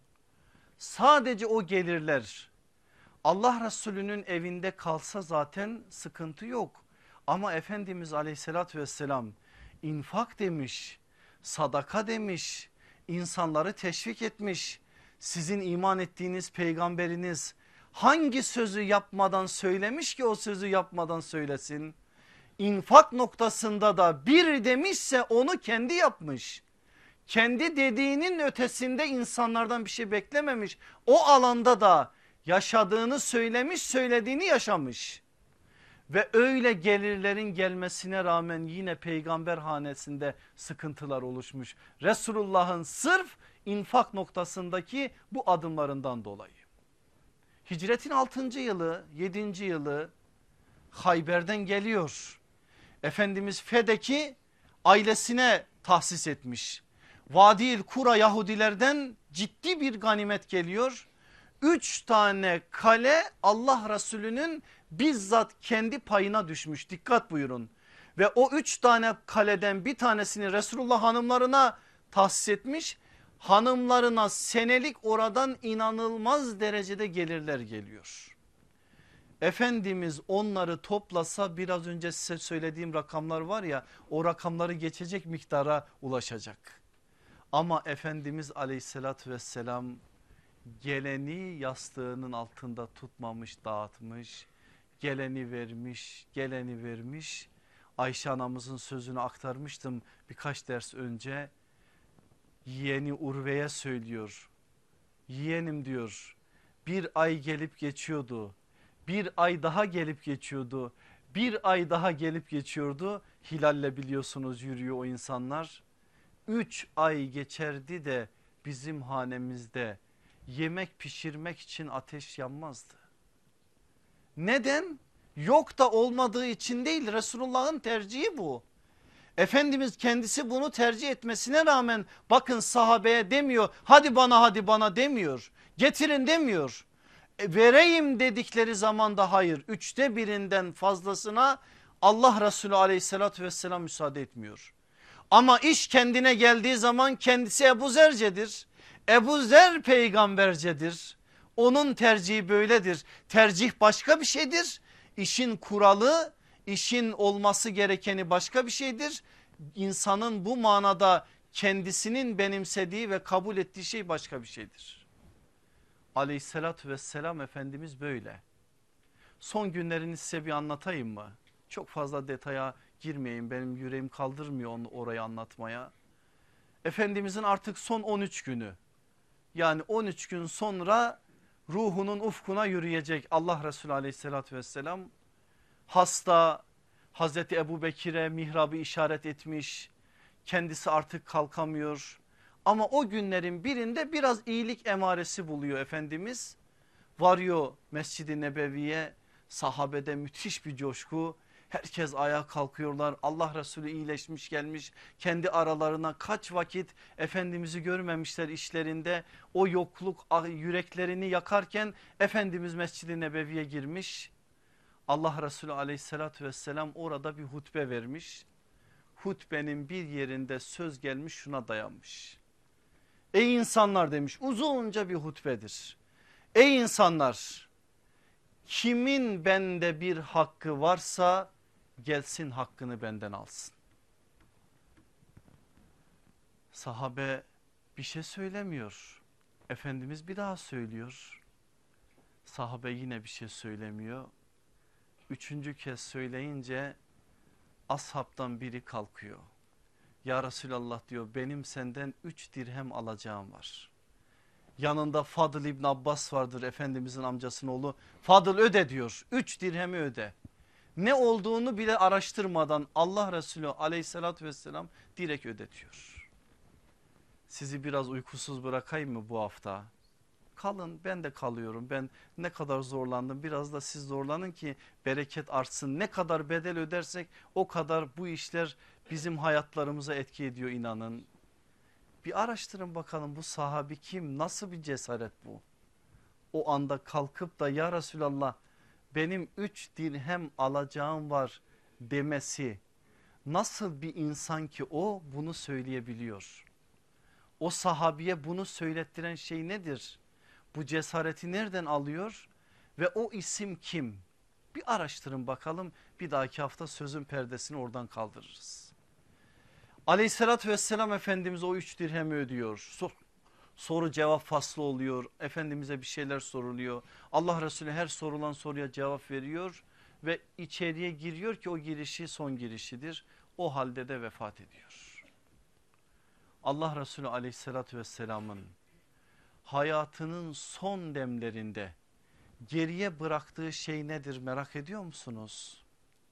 Sadece o gelirler Allah Resulü'nün evinde kalsa zaten sıkıntı yok. Ama Efendimiz aleyhissalatü vesselam infak demiş, sadaka demiş, insanları teşvik etmiş. Sizin iman ettiğiniz peygamberiniz hangi sözü yapmadan söylemiş ki o sözü yapmadan söylesin? İnfak noktasında da bir demişse onu kendi yapmış. Kendi dediğinin ötesinde insanlardan bir şey beklememiş. O alanda da yaşadığını söylemiş, söylediğini yaşamış. Ve öyle gelirlerin gelmesine rağmen yine peygamber hanesinde sıkıntılar oluşmuş. Resulullah'ın sırf infak noktasındaki bu adımlarından dolayı. Hicretin 6. yılı, 7. yılı Hayber'den geliyor. Efendimiz Fedek'i ailesine tahsis etmiş. Vadi-i Kura Yahudilerden ciddi bir ganimet geliyor. 3 tane kale Allah Resulü'nün bizzat kendi payına düşmüş, dikkat buyurun. Ve o 3 tane kaleden bir tanesini Resulullah hanımlarına tahsis etmiş. Hanımlarına senelik oradan inanılmaz derecede gelirler geliyor. Efendimiz onları toplasa biraz önce size söylediğim rakamlar var ya, o rakamları geçecek miktara ulaşacak. Ama Efendimiz aleyhissalatü vesselam geleni yastığının altında tutmamış, dağıtmış, geleni vermiş, geleni vermiş. Ayşe anamızın sözünü aktarmıştım birkaç ders önce. Yeğeni Urve'ye söylüyor. Yeğenim diyor, bir ay gelip geçiyordu. Bir ay daha gelip geçiyordu. Bir ay daha gelip geçiyordu. Hilalle biliyorsunuz yürüyor o insanlar. 3 ay geçerdi de bizim hanemizde yemek pişirmek için ateş yanmazdı. Neden? Yok da olmadığı için değil, Resulullah'ın tercihi bu. Efendimiz kendisi bunu tercih etmesine rağmen bakın sahabeye demiyor hadi bana hadi bana demiyor. Getirin demiyor. Vereyim dedikleri zaman da hayır, 1/3'ünden fazlasına Allah Resulü aleyhissalatü vesselam müsaade etmiyor. Ama iş kendine geldiği zaman kendisi Ebu Zer'cedir. Ebu Zer peygambercedir. Onun tercihi böyledir. Tercih başka bir şeydir. İşin kuralı, işin olması gerekeni başka bir şeydir. İnsanın bu manada kendisinin benimsediği ve kabul ettiği şey başka bir şeydir. Aleyhissalatü vesselam Efendimiz böyle. Son günlerini size bir anlatayım mı? Çok fazla detaya girmeyeyim, benim yüreğim kaldırmıyor onu orayı anlatmaya. Efendimizin artık son 13 günü, yani 13 gün sonra ruhunun ufkuna yürüyecek Allah Resulü aleyhissalatü vesselam. Hasta, Hazreti Ebu Bekir'e mihrabı işaret etmiş, kendisi artık kalkamıyor. Ama o günlerin birinde biraz iyilik emaresi buluyor Efendimiz. Varıyor Mescid-i Nebevi'ye, sahabede müthiş bir coşku. Herkes ayağa kalkıyorlar. Allah Resulü iyileşmiş gelmiş. Kendi aralarına kaç vakit Efendimiz'i görmemişler işlerinde. O yokluk yüreklerini yakarken Efendimiz Mescid-i Nebevi'ye girmiş. Allah Resulü aleyhissalatü vesselam orada bir hutbe vermiş. Hutbenin bir yerinde söz gelmiş şuna dayanmış. Ey insanlar demiş, uzunca bir hutbedir. Ey insanlar, kimin bende bir hakkı varsa gelsin hakkını benden alsın. Sahabe bir şey söylemiyor. Efendimiz bir daha söylüyor. Sahabe yine bir şey söylemiyor. Üçüncü kez söyleyince ashabtan biri kalkıyor. Ya Resulallah diyor, benim senden 3 dirhem alacağım var. Yanında Fadıl İbn Abbas vardır, Efendimizin amcasının oğlu. Fadıl öde diyor, 3 dirhemi öde. Ne olduğunu bile araştırmadan Allah Resulü aleyhissalatü vesselam direkt ödetiyor. Sizi biraz uykusuz bırakayım mı bu hafta? Kalın, ben de kalıyorum. Ben ne kadar zorlandım, biraz da siz zorlanın ki bereket artsın. Ne kadar bedel ödersek o kadar bu işler bizim hayatlarımıza etki ediyor, inanın. Bir araştırın bakalım, bu sahabi kim, nasıl bir cesaret bu? O anda kalkıp da ya Resulallah benim 3 dirhem alacağım var demesi, nasıl bir insan ki o bunu söyleyebiliyor? O sahabiye bunu söylettiren şey nedir? Bu cesareti nereden alıyor ve o isim kim? Bir araştırın bakalım, bir dahaki hafta sözün perdesini oradan kaldırırız. Aleyhissalatü vesselam Efendimiz o 3 dirhemi ödüyor. Soru cevap faslı oluyor. Efendimiz'e bir şeyler soruluyor. Allah Resulü her sorulan soruya cevap veriyor ve içeriye giriyor ki o girişi son girişidir. O halde de vefat ediyor. Allah Resulü aleyhissalatü vesselamın hayatının son demlerinde geriye bıraktığı şey nedir, merak ediyor musunuz?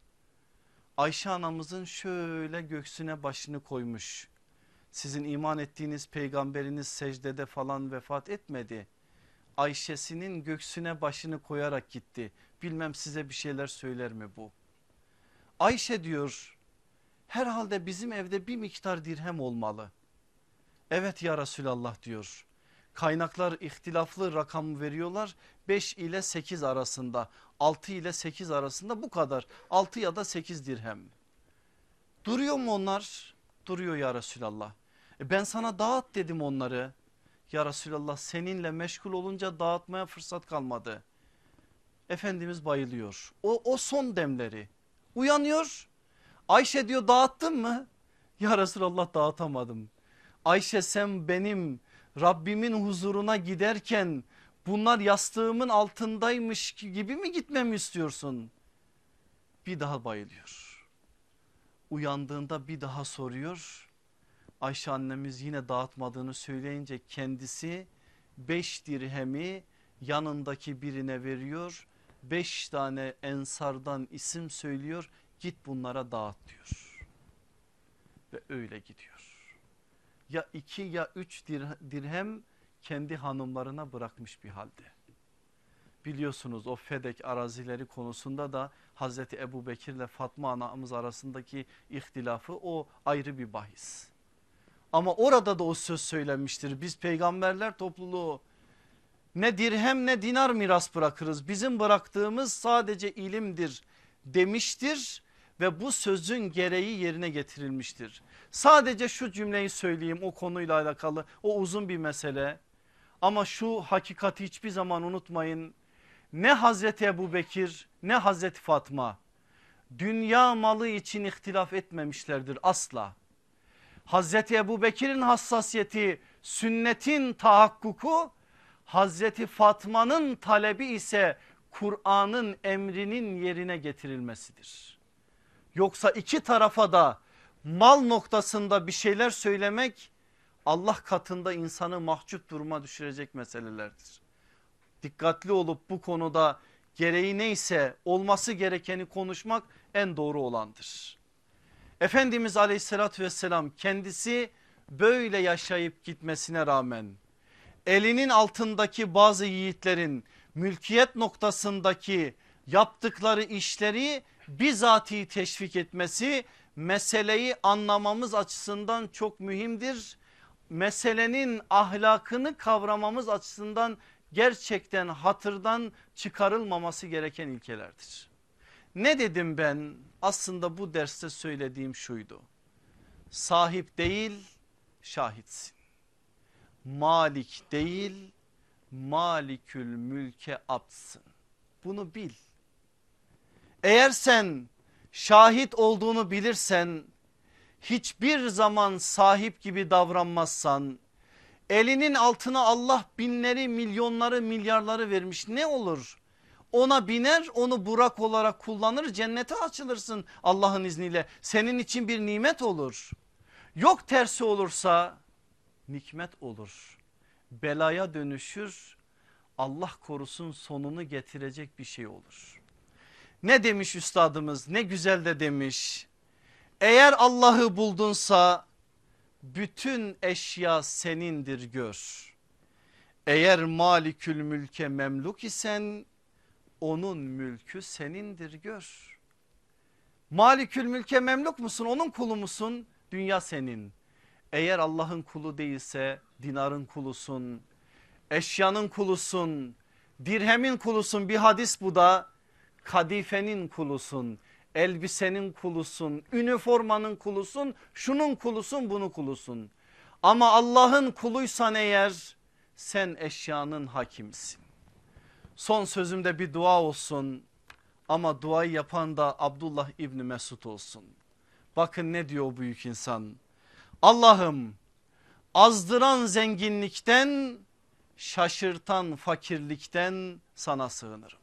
Ayşe anamızın şöyle göğsüne başını koymuş. Sizin iman ettiğiniz peygamberiniz secdede falan vefat etmedi. Ayşe'sinin göğsüne başını koyarak gitti. Bilmem size bir şeyler söyler mi bu? Ayşe diyor, herhalde bizim evde bir miktar dirhem olmalı. Evet ya Resulallah diyor. Kaynaklar ihtilaflı rakam veriyorlar. 5 ile 8 arasında, 6 ile 8 arasında, bu kadar. 6 ya da 8 dirhem. Duruyor mu onlar? Duruyor ya Resulallah. Ben sana dağıt dedim onları. Ya Resulallah seninle meşgul olunca dağıtmaya fırsat kalmadı. Efendimiz bayılıyor. O son demleri. Uyanıyor. Ayşe diyor, dağıttın mı? Ya Resulallah dağıtamadım. Ayşe sen benim Rabbimin huzuruna giderken bunlar yastığımın altındaymış gibi mi gitmemi istiyorsun? Bir daha bayılıyor. Uyandığında bir daha soruyor. Ayşe annemiz yine dağıtmadığını söyleyince kendisi 5 dirhemi yanındaki birine veriyor. 5 tane ensardan isim söylüyor, git bunlara dağıt diyor. Ve öyle gidiyor. Ya 2 ya 3 dirhem kendi hanımlarına bırakmış bir halde. Biliyorsunuz o Fedek arazileri konusunda da Hazreti Ebu Bekir ile Fatma anamız arasındaki ihtilafı, o ayrı bir bahis. Ama orada da o söz söylenmiştir. Biz peygamberler topluluğu ne dirhem ne dinar miras bırakırız. Bizim bıraktığımız sadece ilimdir demiştir ve bu sözün gereği yerine getirilmiştir. Sadece şu cümleyi söyleyeyim, o konuyla alakalı, o uzun bir mesele. Ama şu hakikati hiçbir zaman unutmayın. Ne Hazreti Ebu Bekir ne Hazreti Fatma dünya malı için ihtilaf etmemişlerdir asla. Hazreti Ebu Bekir'in hassasiyeti sünnetin tahakkuku, Hazreti Fatma'nın talebi ise Kur'an'ın emrinin yerine getirilmesidir. Yoksa iki tarafa da mal noktasında bir şeyler söylemek Allah katında insanı mahcup duruma düşürecek meselelerdir. Dikkatli olup bu konuda gereği neyse olması gerekeni konuşmak en doğru olandır. Efendimiz aleyhissalatü vesselam kendisi böyle yaşayıp gitmesine rağmen elinin altındaki bazı yiğitlerin mülkiyet noktasındaki yaptıkları işleri bizatihi teşvik etmesi meseleyi anlamamız açısından çok mühimdir. Meselenin ahlakını kavramamız açısından gerçekten hatırdan çıkarılmaması gereken ilkelerdir. Ne dedim ben? Aslında bu derste söylediğim şuydu. Sahip değil, şahitsin. Malik değil, malikül mülke abdsın. Bunu bil. Eğer sen şahit olduğunu bilirsen, hiçbir zaman sahip gibi davranmazsan, elinin altına Allah binleri, milyonları, milyarları vermiş, ne olur? Ona biner, onu Burak olarak kullanır, cennete açılırsın Allah'ın izniyle. Senin için bir nimet olur. Yok tersi olursa nikmet olur. Belaya dönüşür, Allah korusun sonunu getirecek bir şey olur. Ne demiş üstadımız, ne güzel de demiş. Eğer Allah'ı buldunsa bütün eşya senindir gör. Eğer malikül mülke memluk isen onun mülkü senindir gör. Malikül mülke memluk musun, onun kulu musun? Dünya senin. Eğer Allah'ın kulu değilse dinarın kulusun, eşyanın kulusun, dirhemin kulusun, bir hadis bu da, kadifenin kulusun, elbisenin kulusun, üniformanın kulusun, şunun kulusun, bunu kulusun. Ama Allah'ın kuluysan eğer sen eşyanın hakimisin. Son sözümde bir dua olsun ama duayı yapan da Abdullah İbni Mesud olsun. Bakın ne diyor o büyük insan. Allah'ım azdıran zenginlikten, şaşırtan fakirlikten sana sığınırım.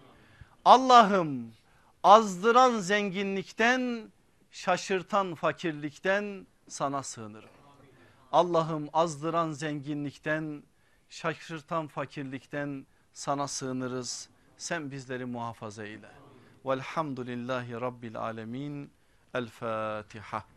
Allah'ım azdıran zenginlikten, şaşırtan fakirlikten sana sığınırım. Allah'ım azdıran zenginlikten, şaşırtan fakirlikten sana sığınırız. Sen bizleri muhafaza eyle. Velhamdülillahi Rabbil alemin. El Fatiha.